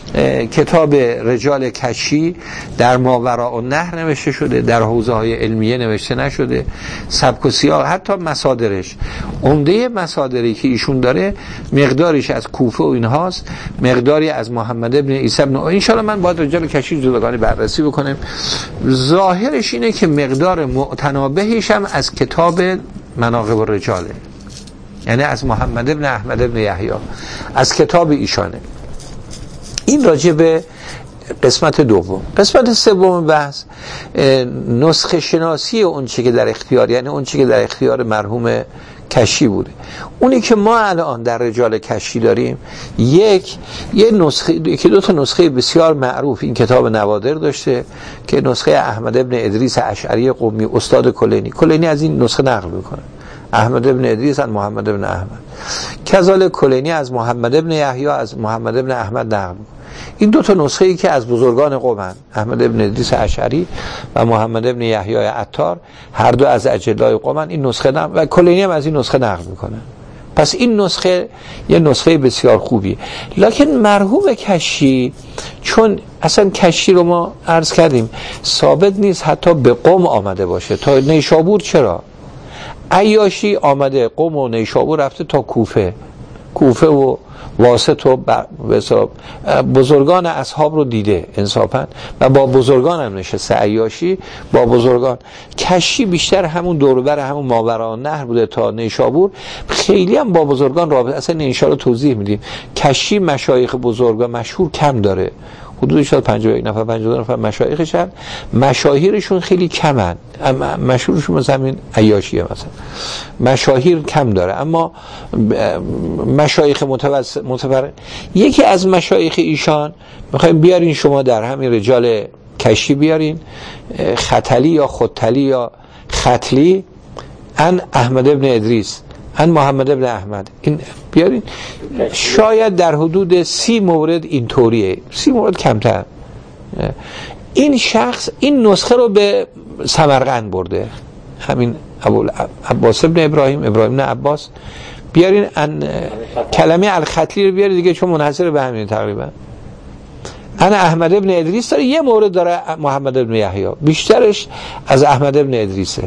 کتاب رجال کشی در ماوراء النهر نوشته شده، در حوزه های علمیه نوشته نشده، سبک و سیاق، حتی مصادرش، عمده مصادری که ایشون داره مقداریش از کوفه و اینهاست، مقداری از محمد ابن عیسی ابن، ان شاء الله من باید رجال کشی جداگانه بررسی بکنم. ظاهرش اینه که مقدار معتنابهش هم از کتاب مناقب الرجاله، یعنی از محمد ابن احمد ابن یحیی، از کتاب ایشانه. این راجع به قسمت دوم. قسمت سوم بحث نسخه شناسی اون چی که در اختیار، یعنی اون چی که در اختیار مرحوم کشی بوده. اونی که ما الان در رجال کشی داریم، یک یه نسخه، یکی دو تا نسخه بسیار معروف این کتاب نوادر داشته که نسخه احمد ابن ادریس اشعری قمی استاد کلینی، کلینی از این نسخه نقل میکنه، احمد ابن ادریس از محمد ابن احمد، کذالک کلینی از محمد ابن یحیی از محمد ابن احمد نقل میکنه. این دو تا نسخه ای که از بزرگان قومن، احمد ابن ادریس اشعری و محمد ابن یحیی عطار، هر دو از اجلای قومن، این نسخه نقل و کلینی هم از این نسخه نقل میکنه. پس این نسخه یه نسخه بسیار خوبیه. لکن مرحوم کشی، چون اصلا کشی رو ما عرض کردیم ثابت نیست حتی به قم آمده باشه، تا نیشابور چرا؟ عیاشی آمده قم و نیشابور رفته تا کوفه، کوفه و واسط و بزرگان اصحاب رو دیده انصافا و با بزرگان هم نشسته. عیاشی با بزرگان، کشی بیشتر همون دوربر همون ماوراء النهر بوده تا نیشابور، خیلی هم با بزرگان رابطه اصلا انشاءالله توضیح میدیم. کشی مشایخ بزرگ و مشهور کم داره، حدود شاید پنجاه و یک نفر پنجاه و دو نفر مشایخش هم، مشاهیرشون خیلی کمن، مشهورشون مثلا همین عیاشیه، مثلا مشاهیر کم داره، اما مشایخ متوسط متفرق. یکی از مشایخ ایشان میخوایم بیارین شما در همین رجال کشی بیارین، ختلی یا خطلی یا ختلی، ان احمد ابن ادریس ان محمد ابن احمد، این بیارین، شاید در حدود سی مورد این طوریه، سی مورد کمتر. این شخص این نسخه رو به سمرقند برده، همین ابو عباس ابن ابراهیم ابراهیم ابن عباس، بیارین ان کلمه الختلی رو بیارین دیگه، چون منحصر به همین تقریبا. ان احمد ابن ادریس داره، یه مورد داره محمد ابن یحیی، بیشترش از احمد ابن ادریسه.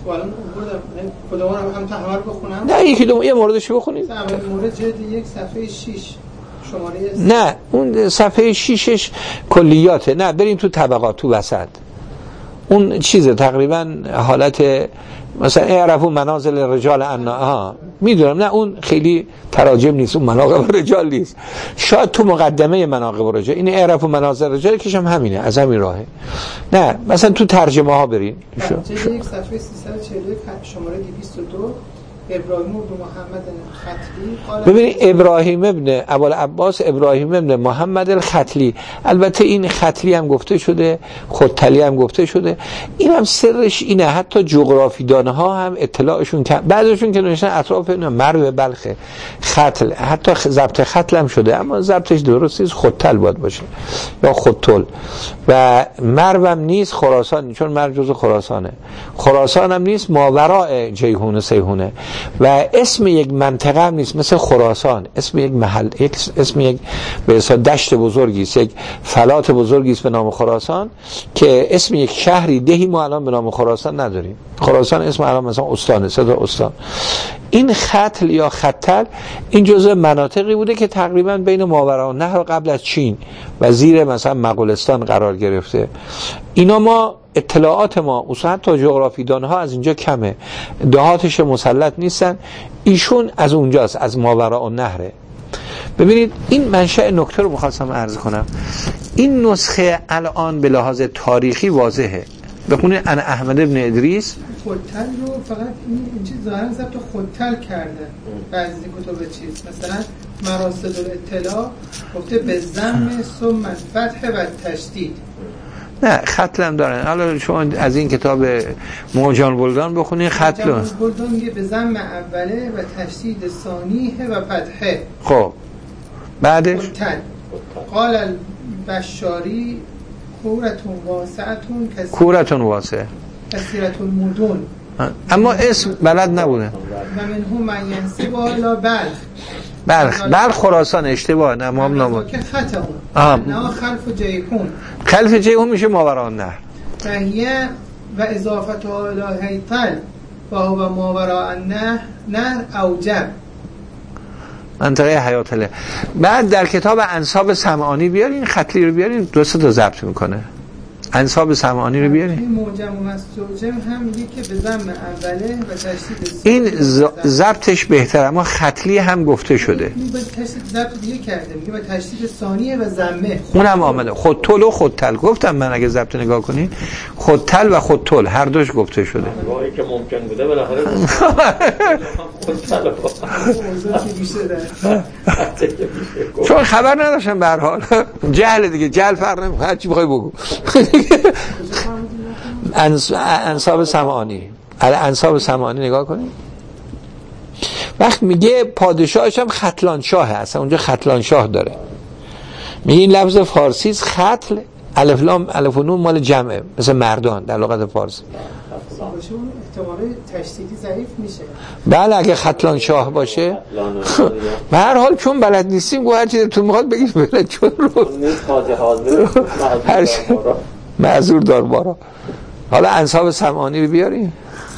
کدوم رو هم تحوار بخونم؟ نه یکی دو یه موردش بخونید. اول مورد جلد یک صفحه شش شماره است. نه اون صفحه ششش کلیاته، نه بریم تو طبقات تو وسط، اون چیزه تقریبا حالت مثلا اعرفوا منازل الرجال انا، ها میدونم، نه اون خیلی تراجم نیست، اون مناقب الرجال نیست، شاید تو مقدمه مناقب الرجال این اعرفوا منازل الرجال که هم همینه، از همین راهه. نه مثلا تو ترجمه ها برین، شو یک صفحه سیصد و چهل و یک شماره دویست و دو ابراهیم ابن محمد الختلی. ببینید ابراهیم ابن ابوالعباس ابراهیم ابن محمد الختلی، البته این ختلی هم گفته شده، خطلی هم گفته شده، این هم سرش اینه، حتی جغرافی دانه ها هم اطلاعشون کم، بعضیشون که نوشتن اطراف مرو بلخه ختل، حتی ضبط ختل هم شده اما ضبطش درست نیست، خطل باید باشه یا خطل، و مرو هم نیست خراسان، چون مرو جزو خراسانه، خراسان هم نیست، ماوراء جیهون سیهونه. و اسم یک منطقه هم نیست مثل خراسان، اسم یک محل، اسم یک به حساب دشت بزرگی است، یک فلات بزرگی است به نام خراسان که اسم یک شهری دهی ما الان به نام خراسان نداریم. خراسان اسم الان مثلا استانه، صدا استان. این ختل یا ختل این جزء مناطقی بوده که تقریبا بین ماوراءالنهر قبل از چین و زیر مثلا مغولستان قرار گرفته. اینا ما اطلاعات ما اصلا حتی جغرافیدان ها از اینجا کمه، دهاتش مسلط نیستن، ایشون از اونجاست، از ماوراءالنهره. ببینید این منشأ نکته رو می‌خواستم عرض کنم. این نسخه الان به لحاظ تاریخی واضحه. بخونید ان احمد ابن ادریس خودتل رو فقط این این چیز ظاهرا ضبط خودتل کرده بعضی کتب چیز، مثلا مراسل الاطلاع گفته به ضم ثم الفتح و تشدید. نه ختل هم دارن. حالا شما از این کتاب موجان بلدان بخونید ختل موجان بلدان میگه به ضم اوله و تشدید ثانیه و فتحه. خب بعدش خودتل قال البشاری کورتون واسعتون کسی کورتون واسع کثیرت المدن، اما اسم بلد نبوده. و منهم من ینسب الی بلخ بلخ بلخ خراسان اشتباه نه ما هم نامون که خطا نه خلف جیهون خلف جیهون میشه ماوراءالنهر و هیه و اضافت الی هیطل و هو ماوراءالنهر نه اوجب منطقه حیات الله. بعد در کتاب انساب سمعانی بیارین ختلی رو بیارین، دو سه تا ضبط میکنه. انساب سمعانی رو بیارین. این موجم و مستوجم هم میگه که به ضم اوله و تشدید این ضبطش بهتره، اما ختلی هم گفته شده. این با تشدید ضبط دیگه کرده، میگه با تشدید ثانیه و ضمه. اونم آمده. خودتل و خودتل گفتم من اگه ضبط نگاه کنین خودتل و خودتل هر دوش گفته شده. راهی که ممکن بوده بالاخره خودتل چون خبر نداشتم به هر حال. جهل دیگه، جهل فرق نمیکنه، هر چی بخوای بگو. انساب سمعانی، انساب سمعانی نگاه کنید. وقت میگه پادشاهش هم ختلان شاه هست، اونجا ختلان شاه داره. میگه این لفظ فارسی ختل الف لام الف و نون مال جمعه، مثل مردان در لغت فارسی. احتمال تشدیدی ضعیف میشه. بله اگه ختلان شاه باشه. به هر حال چون بلد نیستیم گویا هر چیزی تو میخواد بگید بلد چون رو معذور دار بارا. حالا انساب سمعانی رو بیاریم.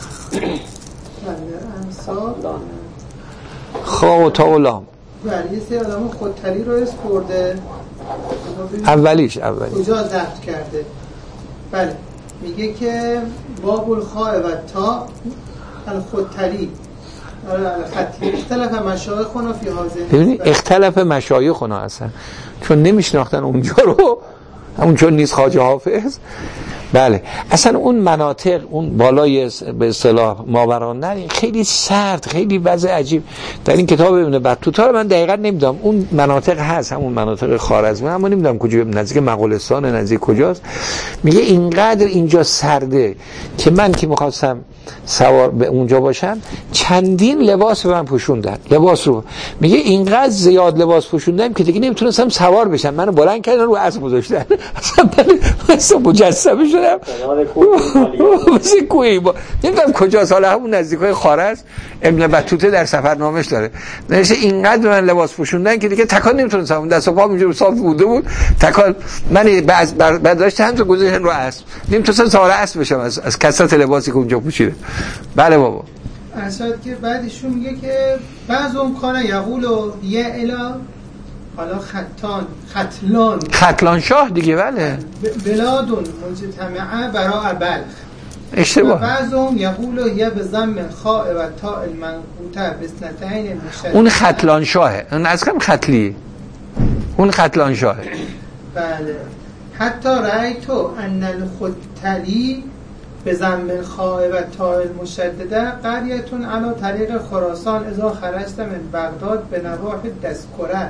انساب خواه و تا و لام. بله یه سری آدم خودتلی رو اسم برده، اولیش اولی کجا ضبط کرده. بله میگه که باب الخاء و تا الخودتلی الخطی اختلاف مشایخنا فی هذه. ببینید اختلاف مشایخنا اصلا چون نمیشناختن اونجا رو، همون چون نیست خواجه حافظ. بله اصلا اون مناطق اون بالای به اصطلاح ماوراءالنهر خیلی سرد، خیلی وضع عجیب. در این کتاب ابن بطوطه رو من دقیقاً نمیدونم اون مناطق هست، همون مناطق خوارزمی، اما نمیدونم کجا، نزدیک مغولستان نزدیک کجاست. میگه اینقدر اینجا سرده که من که میخواستم سوار به اونجا باشم چندین لباس به من پوشوندن، لباس رو. میگه اینقدر زیاد لباس پوشوندم که دیگه نمیتونستم سوار بشم، منو بلند کردن رو اسب گذاشتن. اصلا من اصلا مجسمه شدم مثل کوی با نمیدونم کجا، سال همون نزدیکای خوارز ابن بطوطه در سفرنامه‌اش داره نوشته اینقدر من لباس پوشوندن که دیگه تکان نمیتونستم، دست و پام اینجوری صاف بوده بود، تکان من بعد بعد داشتم هم تو گذاشتن رو اسب، نمیتونستم سوار اسب بشم از از کثرت لباسی که اونجا پوشیده. بله بابا ارشاد که بعدشون میگه که بعض اون کانه یقول یه الا حالا خطان ختلان ختلان شاه دیگه. بله بلادون مجتمعه برای بلخ اشتباه. بعضهم یقول یه به ضم خاء و تاء المنقوطه بسنتین مشدد. اون ختلان شاهه، اون از کم ختلی، اون ختلان شاهه. بله حتی رأیتو ان الخطلی به ضم الخاء و تاء المشدده قریتون علی طریق خراسان اذا خرجت من بغداد به نواحی دسکره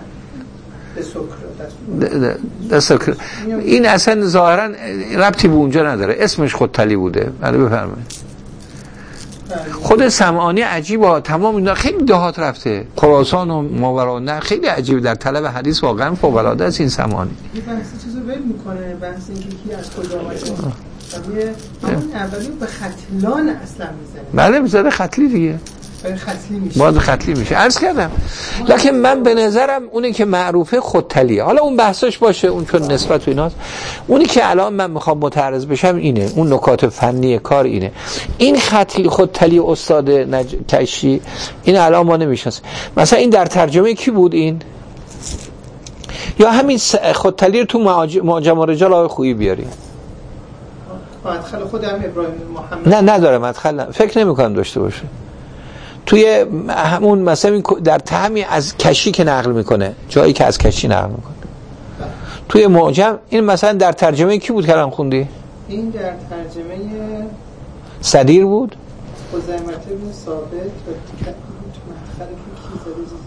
دسکره. این اصلا ظاهرا ربطی به اونجا نداره، اسمش خودتلی بوده. بله بفرمایید. خود سمعانی عجیبه، تمام اینا خیلی دهات رفته، خراسان و ماوراءالنهر خیلی عجیبه. در طلب حدیث واقعا فوق العاده است این سمعانی. یه بحث چیزو ول میکنه، بحث اینکه کی از کجا اومده. همون اولی به ختلان اصلا میزنه. بله میذاره ختلی دیگه. خطلی میشه باید خطلی میشه عرض کردم. لکن من به نظرم اونی که معروفه خودتلیه. حالا اون بحثش باشه، اون چون نسبت و ایناست. اونی که الان من میخوام متعرض بشم اینه، اون نکات فنی کار اینه. این خطلی خودتلی استاد نج... کشی این الان ما نمیشناسیم. مثلا این در ترجمه کی بود این؟ یا همین خودتلی رو تو معجم الرجال آقای خویی بیاری. مدخل خود هم ابراهیم محمد نه نداره مدخل، نه. فکر نمی کنم داشته باشه. توی همون مثلا در تهمی از کشی که نقل میکنه، جایی که از کشی نقل میکنه توی معجم، این مثلا در ترجمه کی بود کلام خوندی؟ این در ترجمه صدیر بود؟ خزیمه بن ثابت و مدخل کی زده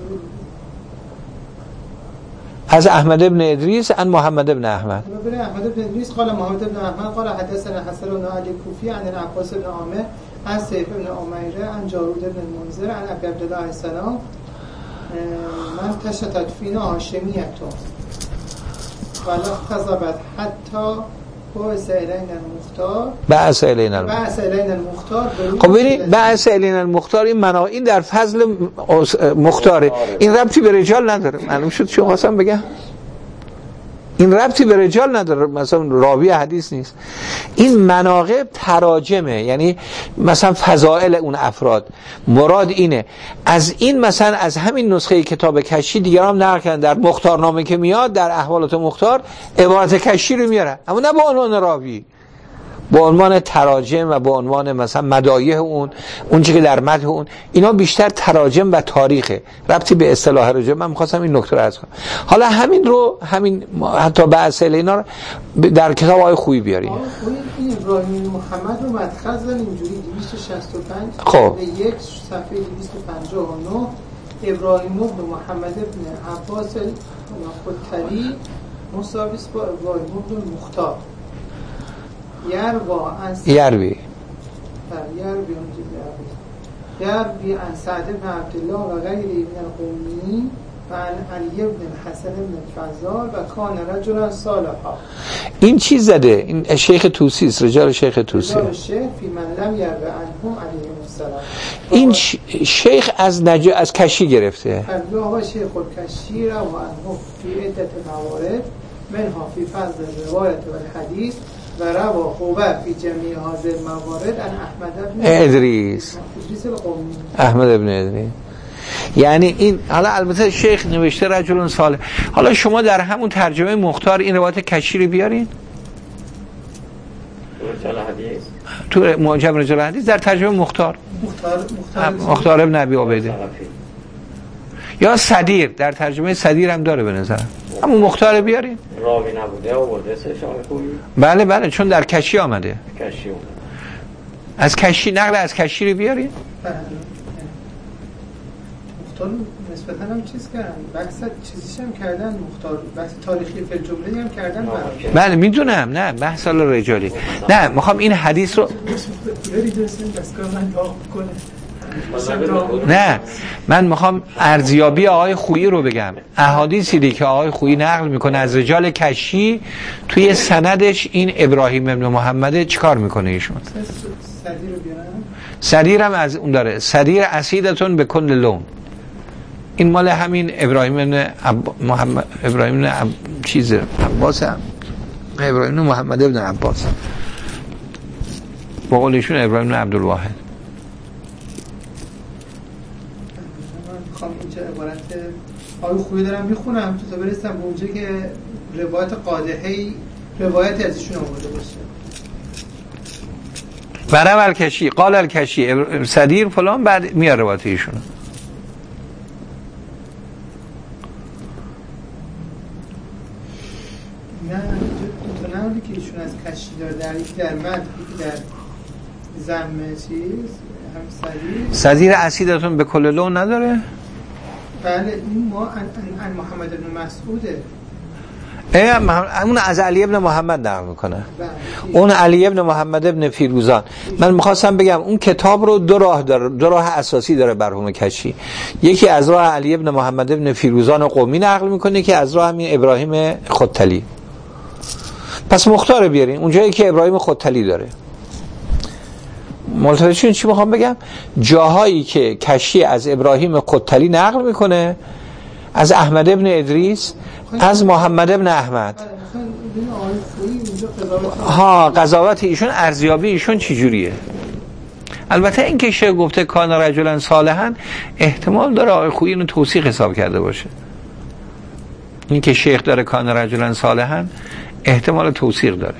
از احمد ابن ادریس عن محمد ابن احمد. ببین احمد ابن ادریس قال محمد ابن احمد قال حدثنا حسن بن علی کوفی عن العباس بن عامر عن سیف بن عمیره عن جارود بن المنذر عن ابی عبدالله السلام من تشتت فینا هاشمیه تو ولا خذبت حتی بعث الینا المختار بعث الینا المختار بعث الینا المختار. خب ببینید بعث الینا المختار این معنا این در فضل مختاره، این ربطی به رجال نداره. معلوم شد چی خواستم بگم؟ این ربطی به رجال نداره، مثلا راوی حدیث نیست. این مناقب تراجمه، یعنی مثلا فضائل اون افراد. مراد اینه از این مثلا از همین نسخه کتاب کشی دیگران نقل کردن، در مختارنامه که میاد در احوالات مختار عبارت کشی رو میاره، اما نه با عنوان راوی، با عنوان تراجم و با عنوان مثلا مدایح اون اون چیزی که در متن اون، اینا بیشتر تراجم و تاریخه، ربطی به اصطلاح رجال. من می‌خواستم این نکته رو عرض کنم. حالا همین رو همین حتی بعض اینا رو در کتاب آقای خویی بیاریم. این ابراهیم محمد رو مدخل زدن اینجوری دویست و شصت و پنج خب به یک صفحه دویست و پنجاه و نه ابراهیم بن محمد بن عباس خودتلی مساوی با ابراهیم بن مختار یروا از یروی یروی یروی عن سعد بن عبدالله و غیری من القومی و عن علی بن حسن بن فضال و کان رجلا صالحا. این چیز زده این شیخ توسی است، رجال شیخ توسی، رجال شیخ فی من لم یرو عنهم علیه السلام. این شیخ از نج از کشی گرفته. فرض آقا شیخ الکشی را و عنهم فی عدت موارد منها فی فضل روایت و حدیث و روا خوبه فی جمعی حاضر موارد ان احمد ابن ادریس ادریس القومی احمد ابن ادریس. یعنی این حالا البته شیخ نوشته رجل صالح. حالا شما در همون ترجمه مختار این روایت کشی رو بیارین تو معجم رجال حدیث در ترجمه مختار مختار مختار, مختار ابن ابی عبیده یا صدیر در ترجمه صدیر هم داره به نظر. همون مختار بیارین. راوی نبوده آورده اسمش خوبی؟ بله بله چون در کشی آمده. کشی اومده. از کشی نقل از کشی رو بیارین. بله. مختار نسبتاً هم چیز کردن. بحث چیزیش هم کردن مختار. بحث تاریخی فی الجمله هم کردن. بله میدونم نه بحث حالا رجالی. نه میخوام این حدیث رو نه من میخوام ارزیابی آقای خویی رو بگم. احادیثی دی که آقای خویی نقل میکنه از رجال کشی توی سندش این ابراهیم ابن محمد چیکار میکنه ایشون؟ صدیر رو بیارن؟ صدیر هم از اون داره. صدیر اسیدتون به کل لون. این مال همین ابراهیم ابن عب... محمد ابراهیم ابن عب... چیزه عباس هم ابراهیم ابن محمد ابن عباس با قولشون ابراهیم ابن عبدالواحد. میخوام اینجا عبارت آقای خویی دارم میخونم تو تا برسم به اونجا که روایت قادحه‌ای روایتی از ایشون آورده باشه. برم الکشی قال الکشی صدیر فلان بعد میاره روایت ایشون. نه تو نمیدی که ایشون از کشی داره در یک در مد در زم چیز هم صدیر صدیر اسیدتون به کل لون نداره؟ بله این ما ان, ان, ان محمد بن مسعوده. اون از علی ابن محمد نقل میکنه. اون علی ابن محمد ابن فیروزان. من میخواستم بگم اون کتاب رو دو راه داره، دو راه اساسی داره برهم کشی. یکی از راه علی ابن محمد ابن فیروزان قمی نقل میکنه که از راه همین ابراهیم خودتلی. پس مختار بیارین اونجایی که ابراهیم خودتلی داره. ملتفت چی میخوام بگم؟ جاهایی که کشی از ابراهیم قطلی نقل میکنه، از احمد ابن ادریس، از محمد ابن احمد. ها قضاوت ایشون، ارزیابی ایشون چی جوریه؟ البته این که شیخ گفته کان رجلا صالحا، احتمال داره آقای خویی اینو توثیق حساب کرده باشه. این که شیخ داره کان رجلا صالحا احتمال توثیق داره.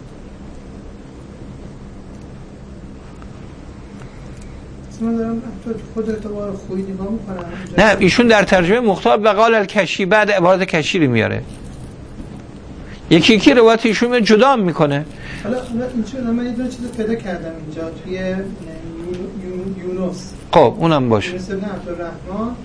نه ایشون در ترجمه مختار بقال الکشی بعد عبارت کشی رو میاره، یکی یکی روایت ایشون جدا میکنه. حالا اینجا من یه دونه چیز پیدا کردم اینجا توی یونس. خب اونم باشه. یونس بن عبدالرحمن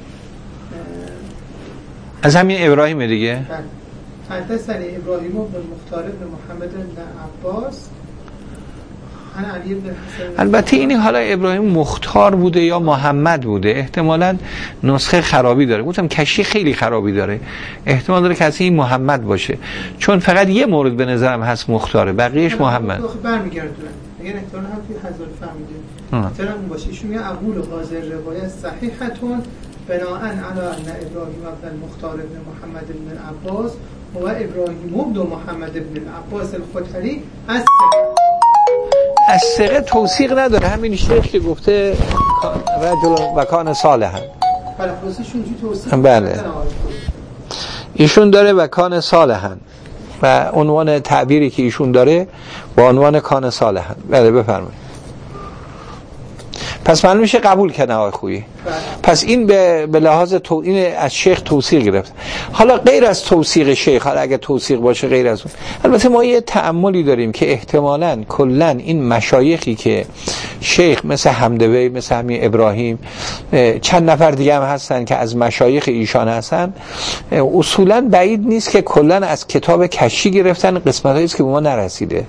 از همین ابراهیم دیگه. حدثنی ابراهیم بن مختار بن محمد بن عباس عن علی بن حسین. البته اینی حالا ابراهیم مختار بوده یا محمد بوده، احتمالاً نسخه خرابی داره. گفتم کشی خیلی خرابی داره، احتمال داره کسی این محمد باشه، چون فقط یه مورد به نظرم هست مختاره، بقیهش محمد. برمیگردونه میگن احتمال هم توی هزار فهمیده چرا اون باشه. ایشون میگه اقول حاضر روایت صحیحتون بناء علی ان ابراهیم بن مختار بن محمد بن عباس و ابراهیم بن محمد بن عباس الخطری از از ثقه توثیق نداره. همین شیخ که گفته رجل و کان صالحا، بله خصوصیشون جو توثیق بله ایشون داره و کان صالحا، و عنوان تعبیری که ایشون داره با عنوان کان صالحا. بله بفرمایید. پس معلوم میشه قبول کنه آقای خویی. پس این به, به لحاظ تو این از شیخ توثیق گرفت. حالا غیر از توثیق شیخ، حالا اگه توثیق باشه غیر از اون، البته ما یه تأملی داریم که احتمالاً کلاً این مشایخی که شیخ مثل حمدوی، مثل همین ابراهیم، چند نفر دیگه هم هستن که از مشایخ ایشان هستن، اصولاً بعید نیست که کلاً از کتاب کشی گرفتن، قسمتایی است که به ما نرسیده.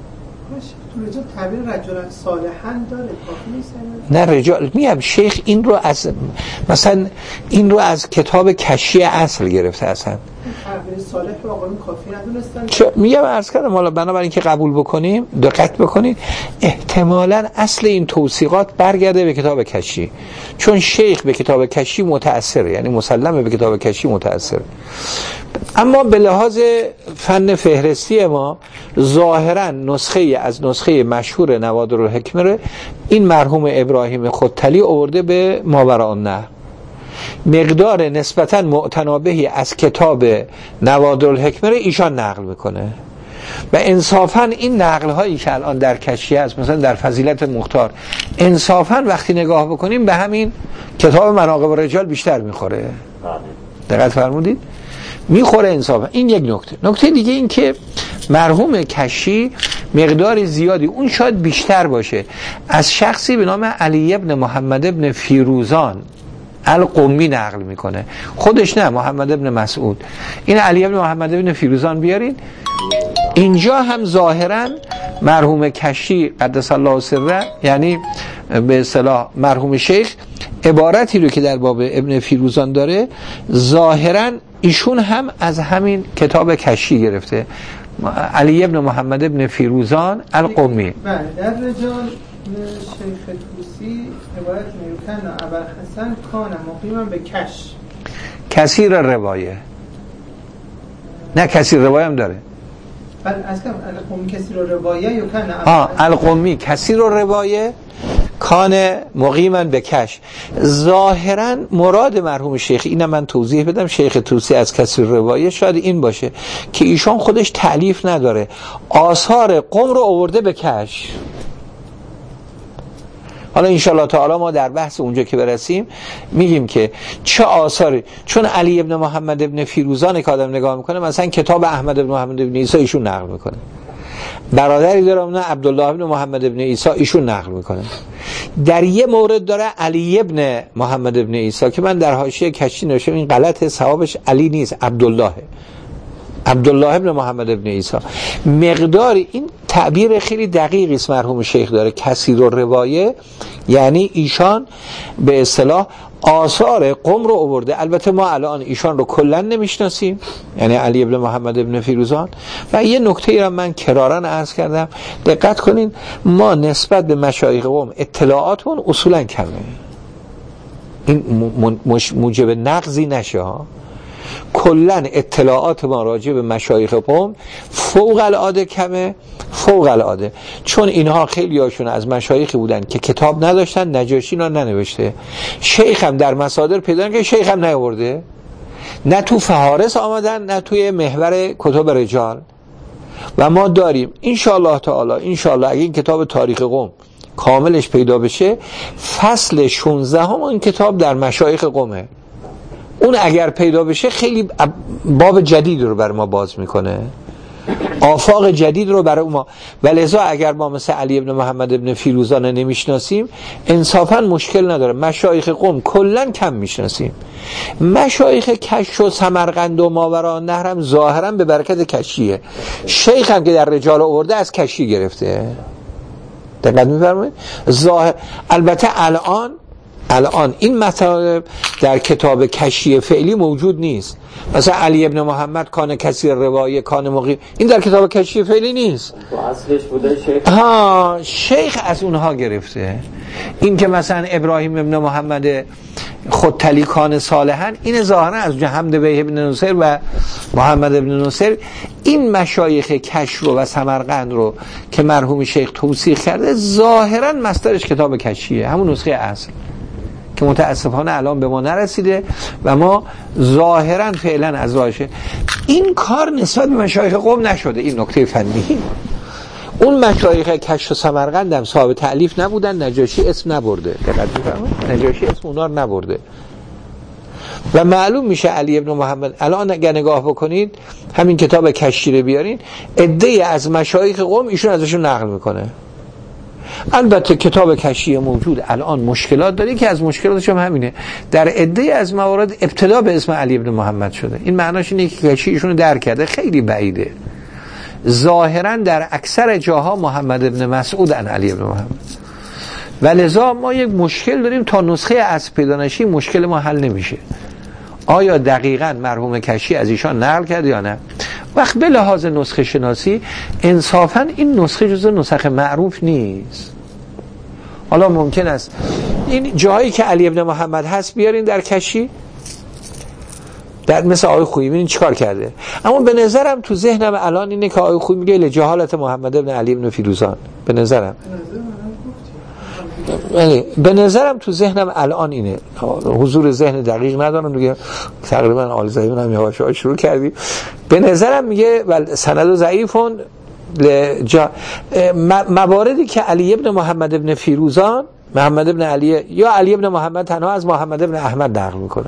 رجال تعبیر رجل صالحا داره کافی نیست؟ نه رجال میگم شیخ این رو از مثلا این رو از کتاب کشی اصل گرفته اصلا. تعبیر صالح رو آقایون کافی ندونستن؟ میگم عرض کردم حالا بنابراین که قبول بکنیم، دقت بکنید، احتمالاً اصل این توثیقات برگرده به کتاب کشی، چون شیخ به کتاب کشی متأثره، یعنی مسلمه به کتاب کشی متأثره. اما به لحاظ فن فهرستی ما ظاهرا نسخه از نسخه مشهور نوادرالحکمه این مرحوم ابراهیم خطلی آورده به ماوراء النهر، مقدار نسبتا معتنابهی از کتاب نوادرالحکمه ایشان نقل میکنه و انصافا این نقل هایی که الان در کشی هست، مثلا در فضیلت مختار، انصافا وقتی نگاه بکنیم به همین کتاب مناقب الرجال بیشتر میخوره. دقت فرمودید؟ میخوره انصافا. این یک نکته. نکته دیگه این که مرحوم کشی مقدار زیادی، اون شاید بیشتر باشه، از شخصی به نام علی ابن محمد ابن فیروزان القمی نقل میکنه، خودش نه، محمد ابن مسعود. این علی ابن محمد ابن فیروزان بیارین. اینجا هم ظاهرا مرحوم کشی قدس الله سره، یعنی به اصطلاح مرحوم شیخ، عبارتی رو که در باب ابن فیروزان داره ظاهرا ایشون هم از همین کتاب کشی گرفته، علی ابن محمد ابن فیروزان القمی. بله در رجال شیخ توسی عبارت میکنه ابوالحسن کان مقیما به کش، کثیر روایه، نه کثیر روایه هم داره. بله اصلا القمی کثیر روایه یا کان ها القمی کثیر روایه کان مقیما به کش. ظاهرا مراد مرحوم شیخ، اینم من توضیح بدم، شیخ توسی از کثیر روایه شاید این باشه که ایشان خودش تألیف نداره، آثار قم رو آورده به کش. حالا انشاءالله تعالی ما در بحث اونجا که برسیم میگیم که چه آثاری، چون علی ابن محمد ابن فیروزان که آدم نگاه میکنه، مثلا کتاب احمد ابن محمد ابن عیسی ایشون نقل میکنه، برادری داره نه عبدالله ابن محمد ابن عیسی ایشون نقل میکنه. در یه مورد داره علی ابن محمد ابن عیسی که من در حاشیه کشی نوشتم این غلطه، ثوابش علی نیست، عبدالله، عبدالله ابن محمد ابن عیسی. مقدار این تعبیر خیلی دقیقی است مرحوم شیخ داره، کثیر الروایه، یعنی ایشان به اصطلاح آثار قم رو آورده. البته ما الان ایشان رو کلا نمیشناسیم، یعنی علی ابن محمد ابن فیروزان. و یه نکته ای را من کرارن عرض کردم، دقت کنین، ما نسبت به مشایخ قم اطلاعاتمون اصولا کمه. این موجب نقضی نشه ها. کلا اطلاعات ما راجع به مشایخ قم فوق العاده کمه، فوق العاده. چون اینها خیلی هاشون از مشایخی بودن که کتاب نداشتن، نجاشی اینا ننوشته. شیخ هم در مصادر پیدا که شیخ هم نیاورده، نه تو فهارس آمدن نه توی محور کتب رجال. و ما داریم ان شاء الله تعالی، ان شاء الله اگه این کتاب تاریخ قم کاملش پیدا بشه، فصل شانزده هم این کتاب در مشایخ قمه. اون اگر پیدا بشه خیلی باب جدید رو برای ما باز میکنه، آفاق جدید رو برای ما. ولذا اگر ما مثل علی ابن محمد ابن فیروزان نمیشناسیم انصافا مشکل نداره. مشایخ قم کلا کم میشناسیم. مشایخ کش و سمرقند و ماوراء النهر هم ظاهرا به برکت کشیه. شیخ هم که در رجال آورده از کشی گرفته، دقت می‌فرمایید؟ ظاهر. البته الان الان این مطالب در کتاب کشی فعلی موجود نیست. مثلا علی ابن محمد کان کثیر روایه کان مقیم، این در کتاب کشی فعلی نیست. اصلش بوده شیخ. ها، شیخ از اونها گرفته. این که مثلا ابراهیم ابن محمد خودتلی کان صالحن، این ظاهرا از حمد بیه ابن نصیر و محمد ابن نصیر. این مشایخ کش رو و سمرقند رو که مرحوم شیخ توصیح کرده ظاهرا مصدرش کتاب کشیه، همون نسخه اصل که متاسفانه الان به ما نرسیده و ما ظاهرا فعلا از راشه. این کار نسبت به مشایخ قم نشده. این نکته فنی. اون مشایخ کش و سمرقند هم صاحب تألیف نبودن، نجاشی اسم نبرده. دقت بفرمایید، نجاشی اسم اونا رو نبرده. و معلوم میشه علی ابن محمد، الان اگه نگاه بکنید همین کتاب کشی رو بیارین، عده‌ای از مشایخ قم ایشون ازشون نقل میکنه. البته کتاب کشی موجود الان مشکلات داره که از مشکلاتش هم همینه، در عده از موارد ابتدا به اسم علی ابن محمد شده. این معناش اینه که کشی ایشونو درک کرده، خیلی بعیده. ظاهرا در اکثر جاها محمد ابن مسعود ان علی ابن محمد. ولذا ما یک مشکل داریم، تا نسخه از پیدا نشه مشکل ما حل نمیشه. آیا دقیقاً مرحوم کشی از ایشان نقل کرد یا نه؟ وقت به لحاظ نسخه شناسی انصافاً این نسخه جزو نسخ معروف نیست. حالا ممکن است این جایی که علی ابن محمد هست بیارین در کشی، در مثل آقای خویی ببینین چیکار کرده. اما به نظرم تو ذهنم الان اینه که آقای خویی میگه لجهالت محمد ابن علی ابن فیروزان. به نظرم یعنی به نظرم تو ذهنم الان اینه، حضور ذهن دقیق ندارم دیگه، تقریبا آلزایمون هم یواش یواش شروع کردیم. به نظرم میگه ول سند ضعیفون لجا مواردی که علی ابن محمد ابن فیروزان، محمد ابن علی یا علی ابن محمد تنها از محمد ابن احمد نقل میکنه.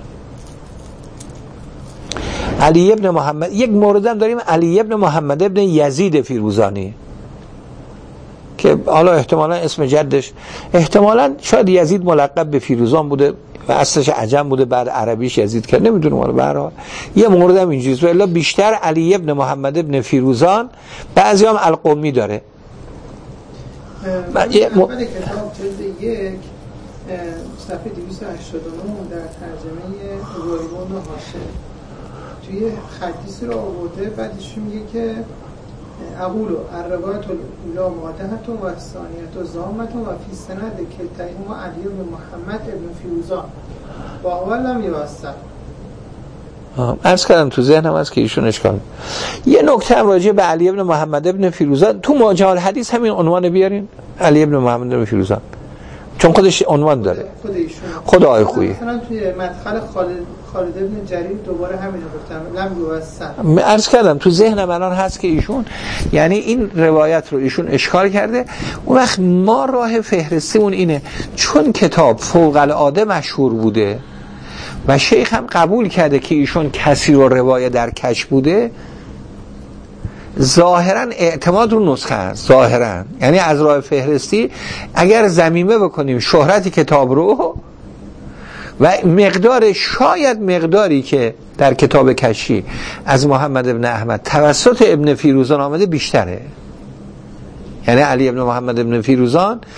علی ابن محمد، یک مورد هم داریم علی ابن محمد ابن یزید فیروزانی که حالا احتمالا اسم جدش احتمالا شاید یزید ملقب به فیروزان بوده و اصلش عجم بوده، بعد عربیش یزید کرد، نمیدونم. حالا به هر حال یه مورد هم اینجوریه، ولی بیشتر علی ابن محمد ابن فیروزان، بعضی هم القمی داره. اول کتاب جلد یک صفحه دویست و هشتاد و نه در ترجمه رویمون و هاشم توی حدیث رو آورده، بعدش میگه که اقولو الروایت الاولا مادهت و ثانیت و زامت و فی سند کلتیهما علی بن محمد ابن فیروزان با اولم یوستر. عرض کردم تو ذهنم هست که ایشون اشکال. یه نکته هم راجع به علی ابن محمد ابن فیروزان تو ماجعال حدیث همین عنوان بیارین، علی ابن محمد ابن فیروزان، چون خودش عنوان داره. خود ایشون خود آقای خویی. مثلا توی مدخل خالد خالد ابن جریر دوباره همین رو گفتم، لم یوسر. عرض کردم تو ذهنم الان هست که ایشون یعنی این روایت رو ایشون اشکال کرده. اون وقت ما راه فهرستیمون اینه، چون کتاب فوق العاده مشهور بوده و شیخ هم قبول کرده که ایشون کسی رو روایت در کش بوده، ظاهرا اعتماد رو نسخه است. ظاهرا یعنی از راه فهرستی اگر ضمیمه بکنیم شهرت کتاب رو و مقدار، شاید مقداری که در کتاب کشی از محمد ابن احمد توسط ابن فیروزان آمده بیشتره. یعنی علی ابن محمد ابن فیروزان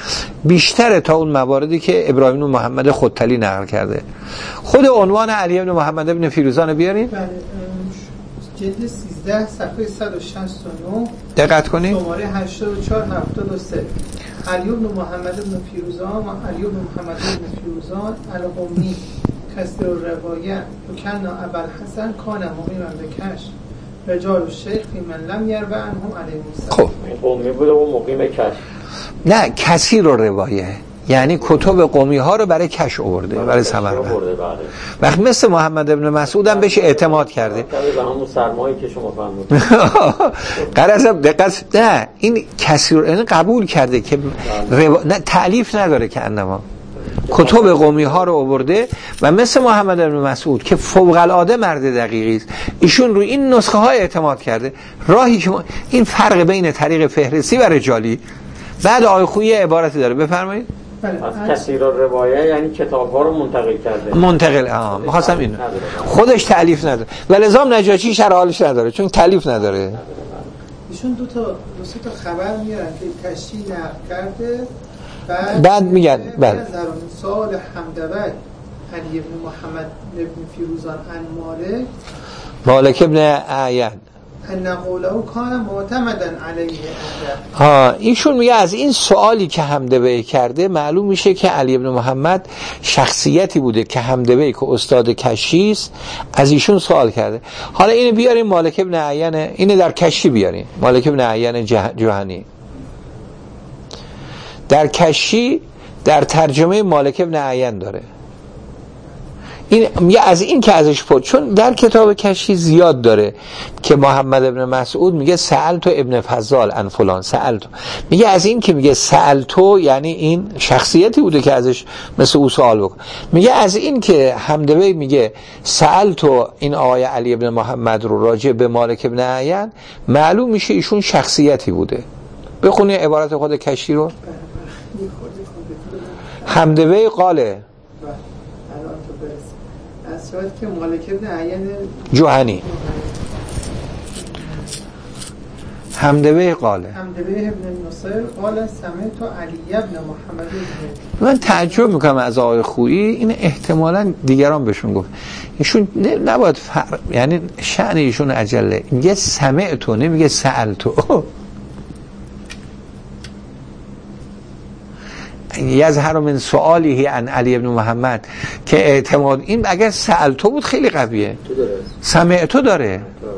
بیشتره تا اون مواردی که ابراهیم بن محمد خودتلی نقل کرده. خود عنوان علی بن محمد بن فیروزان بیارین. جلد سیزده صفحه صد و شصت و نه دقت کنید. شماره هشتاد و چهار هفتاد و سه. علی بن محمد بن فیروزان و علی بن محمد بن فیروزان القمی کسر الروایه و کنا ابوالحسن کان مقیما بکش رجال الشیخ فی من لم یروه عنهم علیه السلام. خب قومی بوده و مقیم کش. نه کثیر الروایه یعنی کتب قومی ها رو برای کش آورده، برای ثمربند. وقت مثل محمد ابن مسعود هم بهش اعتماد کرده. به همون سرمایه‌ای که شما فرمودید. قرض دقت نه این کثیر یعنی قبول کرده که رو... نه تألیف نداره که انما کتب قومی ها رو آورده و مثل محمد ابن مسعود که فوق العاده مرد دقیقی است، ایشون روی این نسخه ها اعتماد کرده. راهی که ما... این فرق بین طریق فهرستی و رجالی. بعد آقای خویی عبارتی داره، بفرمایید. از کثیر روایه یعنی کتاب ها رو منتقل کرده. منتقل ها می‌خواستم اینو. خودش تألیف نداره. و نظام نجاشی شرح حالش نداره چون تألیف نداره. ایشون دو تا دو سه تا خبر میارن که کشی نقل کرده. بعد, بعد میگن بعد در سال حمدوی علی بن محمد بن فیروزان عن مالک مالک ابن اعین ان قوله کان معتمدا علیه. ها ایشون میگه از این سوالی که حمدوی کرده معلوم میشه که علی بن محمد شخصیتی بوده که حمدوی که استاد کشی است از ایشون سوال کرده. حالا اینو بیاریم مالک ابن اعین، اینو در کشی بیاریم. مالک ابن اعین جهنی در کشی در ترجمه مالک ابن اعین داره. این میگه از این که ازش پرد، چون در کتاب کشی زیاد داره که محمد ابن مسعود میگه سألتو ابن فضال عن فلان سألتو، میگه از این که میگه سألتو یعنی این شخصیتی بوده که ازش مثل او سوال بکن. میگه از این که حمدوی میگه سألتو این آقای علی ابن محمد رو راجع به مالک ابن اعین معلوم میشه ایشون شخصیتی بوده. بخونی عبارت خود کشی رو. حمدوی قاله از صورت که مالک ابن اعین جوهنی حمدوی قاله حمدوی ابن نصیر قال سمعت علی ابن محمد ابن. من تعجب میکنم از آقای خویی، این احتمالاً دیگران بهشون گفت ایشون نباید فر... یعنی شأن ایشون عجله، میگه سمعتو نمیگه سألتو. یظهر من سؤاله عن علی ابن محمد که اعتماد این اگر سألتو بود خیلی قویه. سمعتو داره.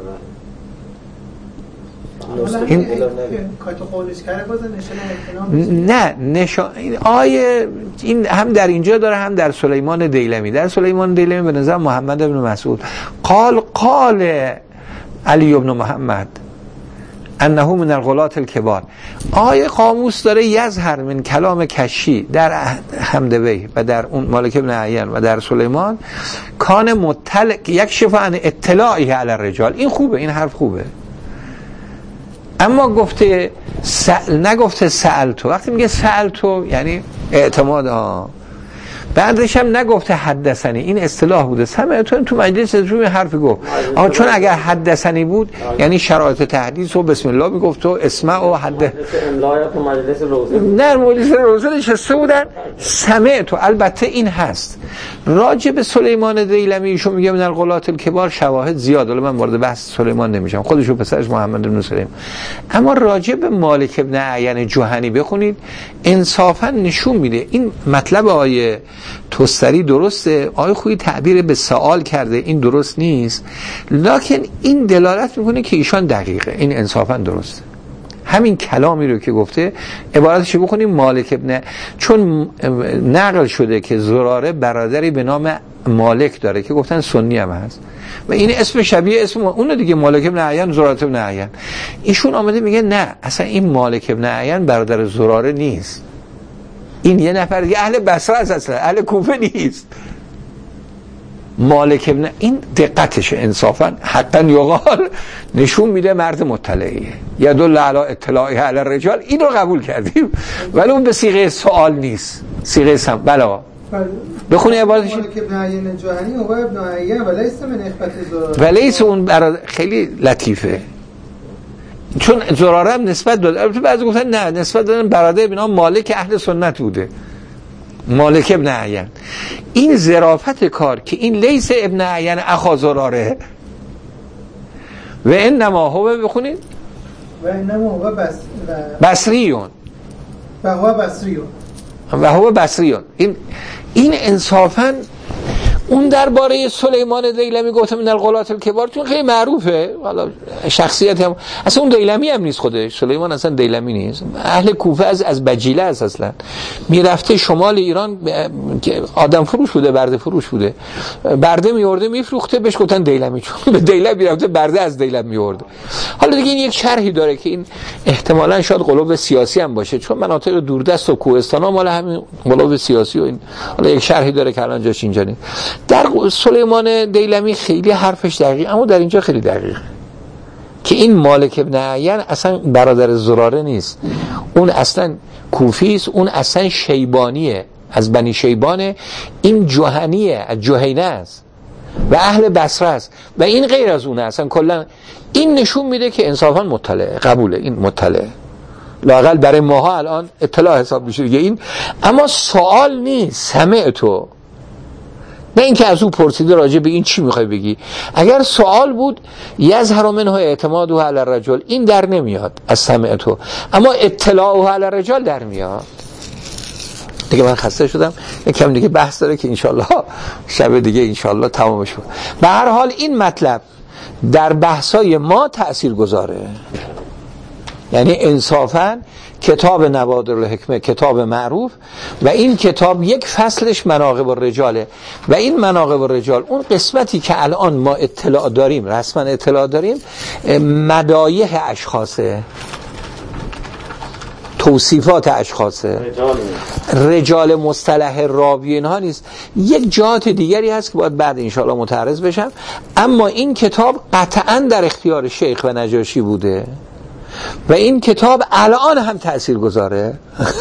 این کاتو قولش کرده باز نشانه نه نشان آیه این هم در اینجا داره هم در سلیمان دیلمی. در سلیمان دیلمی به نظر محمد ابن مسعود قال قال علی ابن محمد انه من الغلات الکبار. آیه قاموس داره یظهر من کلام کشی در حمدوی و در اون مالک ابن اعین و در سلیمان کان مطلع یک شفا عن اطلاعی علی الرجال. این خوبه، این حرف خوبه، اما گفته سأل نگفته سألتو. وقتی میگه سألتو یعنی اعتماد. ها بعدش هم نگفته حدثنی، این اصطلاح بوده. سمعتو تو مجلس روی حرف گفت. آه چون اگر حدثنی بود یعنی شرایط تحدیث و بسم الله میگفت و اسمع و حد مجلس روزه نه مجلس روزه نشسته بودن. سمعتو البته این هست راجع به سلیمان دیلمی ایشون میگه من الغلات الکبار شواهد زیاد، ولی من وارد بحث سلیمان نمیشم، خودش و پسرش محمد بن سلیم. اما راجع به مالک ابن اعین جهنی بخونید انصافا نشون میده این مطلب آیه توستری درسته. آقای خویی تعبیر به سوال کرده این درست نیست، لکن این دلالت میکنه که ایشان دقیقه، این انصافا درسته. همین کلامی رو که گفته عبارتش بخونیم مالک ابن، چون نقل شده که زراره برادری به نام مالک داره که گفتن سنی هم هست و این اسم شبیه اسم اون دیگه مالک ابن اعین زراره ابن اعین. ایشون آمده میگه نه اصلا این مالک ابن اعین برادر زراره نیست، این یه نفر دیگه اهل بصره است، اصلا اهل کوفه نیست. مالک ابن این دقتشه انصافا حقا یقال نشون میده مرد مطلعیه. یدل علی اطلاعی علی الرجال، این رو قبول کردیم ولی اون به صیغه سوال نیست، صیغه سم. بلا بخونی عبارتش. مالک ابن اعین جهنی و ابن اعین ولیس من اخوت زراره، ولیس اون برای خیلی لطیفه. چون زراره هم نسبت داد، البته بعضی گفتن نه نسبت دادن برادر ابن مالک اهل سنت بوده، مالک ابن عین. این ظرافت کار که این لیس ابن عین اخا زراره و انما هو بخونید و انما هو بس بصریون و هو بصریون و هو بصریون. این این انصافا اون درباره سلیمان دیلمی گفتم من الغلات الکبار چون خیلی معروفه، حالا شخصیت هم اصلا اون دیلمی هم نیست، خودش سلیمان اصلا دیلمی نیست، اهل کوفه از از بجیله است، اصلا میرفته شمال ایران که آدم فروش بوده، برده فروش بوده، برده میورده میفروخته، بهش گفتن دیلمی چون به دیلم میرفته برده از دیلم میورده. حالا دیگه این یک شرحی داره که این احتمالاً شاید قلوب سیاسی هم باشه، چون مناطق دوردست و کوهستان ها مال همین قلوب سیاسی و این، حالا یک شرحی داره که الان جاش اینجا نیست. در سلیمان دیلمی خیلی حرفش دقیق، اما در اینجا خیلی دقیق که این مالک ابن عین اصلا برادر زراره نیست، اون اصلا کوفی است، اون اصلا شیبانیه، از بنی شیبانه، این جهنیه، از جهینه است و اهل بصره است و این غیر از اونه. اصلا کلا این نشون میده که انصافا مطلع قبوله، این مطلع لااقل برای ماها الان اطلاع حساب میشه دیگه این. اما سوال نیست، سمع تو، نه اینکه از او پرسیده راجع به این چی میخوای بگی. اگر سوال بود یظهر منه اعتماده علی الرجل، این در نمیاد از سمع تو، اما اطلاعه علی الرجال در میاد. دیگه من خسته شدم، یکم دیگه بحث داره که انشالله شب دیگه انشالله تمامش بود. به هر حال این مطلب در بحثای ما تأثیر گذاره، یعنی انصافاً کتاب نوادر الحکمه کتاب معروف و این کتاب یک فصلش مناقب الرجاله و این مناقب الرجال اون قسمتی که الان ما اطلاع داریم، رسما اطلاع داریم، مدایح اشخاصه، توصیفات اشخاصه، رجال مصطلح راوی اینها نیست. یک جهات دیگری هست که باید بعد انشاءالله متعرض بشم، اما این کتاب قطعا در اختیار شیخ و نجاشی بوده و این کتاب الان هم تأثیر گذاره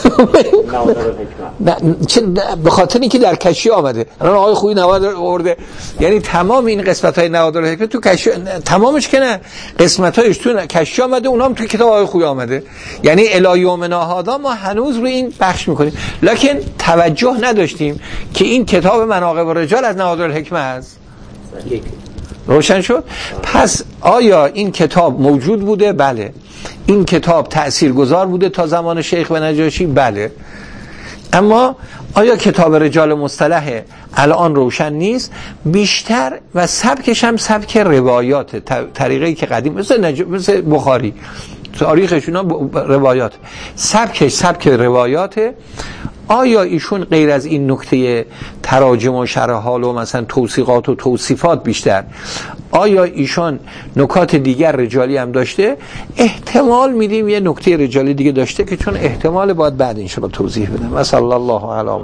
به خاطر اینکه در کشی آمده. الان آقای خویی نوادر آورده، یعنی تمام این قسمت های نوادر الحکمه تو کشی، تمامش که نه، قسمت هایش تو کشی آمده، اونام تو کتاب آقای خویی آمده. یعنی الی یومنا هذا ما هنوز روی این بخش میکنیم، لکن توجه نداشتیم که این کتاب مناقب الرجال از نوادر الحکمه است. روشن شد؟ پس آیا این کتاب موجود بوده؟ بله. این کتاب تأثیرگذار بوده تا زمان شیخ و نجاشی؟ بله. اما آیا کتاب رجال مصطلح الان روشن نیست؟ بیشتر و سبکش هم سبک روایات، طریقی که قدیم مثل, نج... مثل بخاری تاریخشون روایات، سبکش سبک روایاته. آیا ایشون غیر از این نکته تراجم و شرح حال و مثلا توثیقات و توصیفات بیشتر، آیا ایشون نکات دیگر رجالی هم داشته؟ احتمال میدیم یه نکته رجالی دیگه داشته که چون احتمال باید بعد انشاءالله توضیح بدم. و صلی الله علی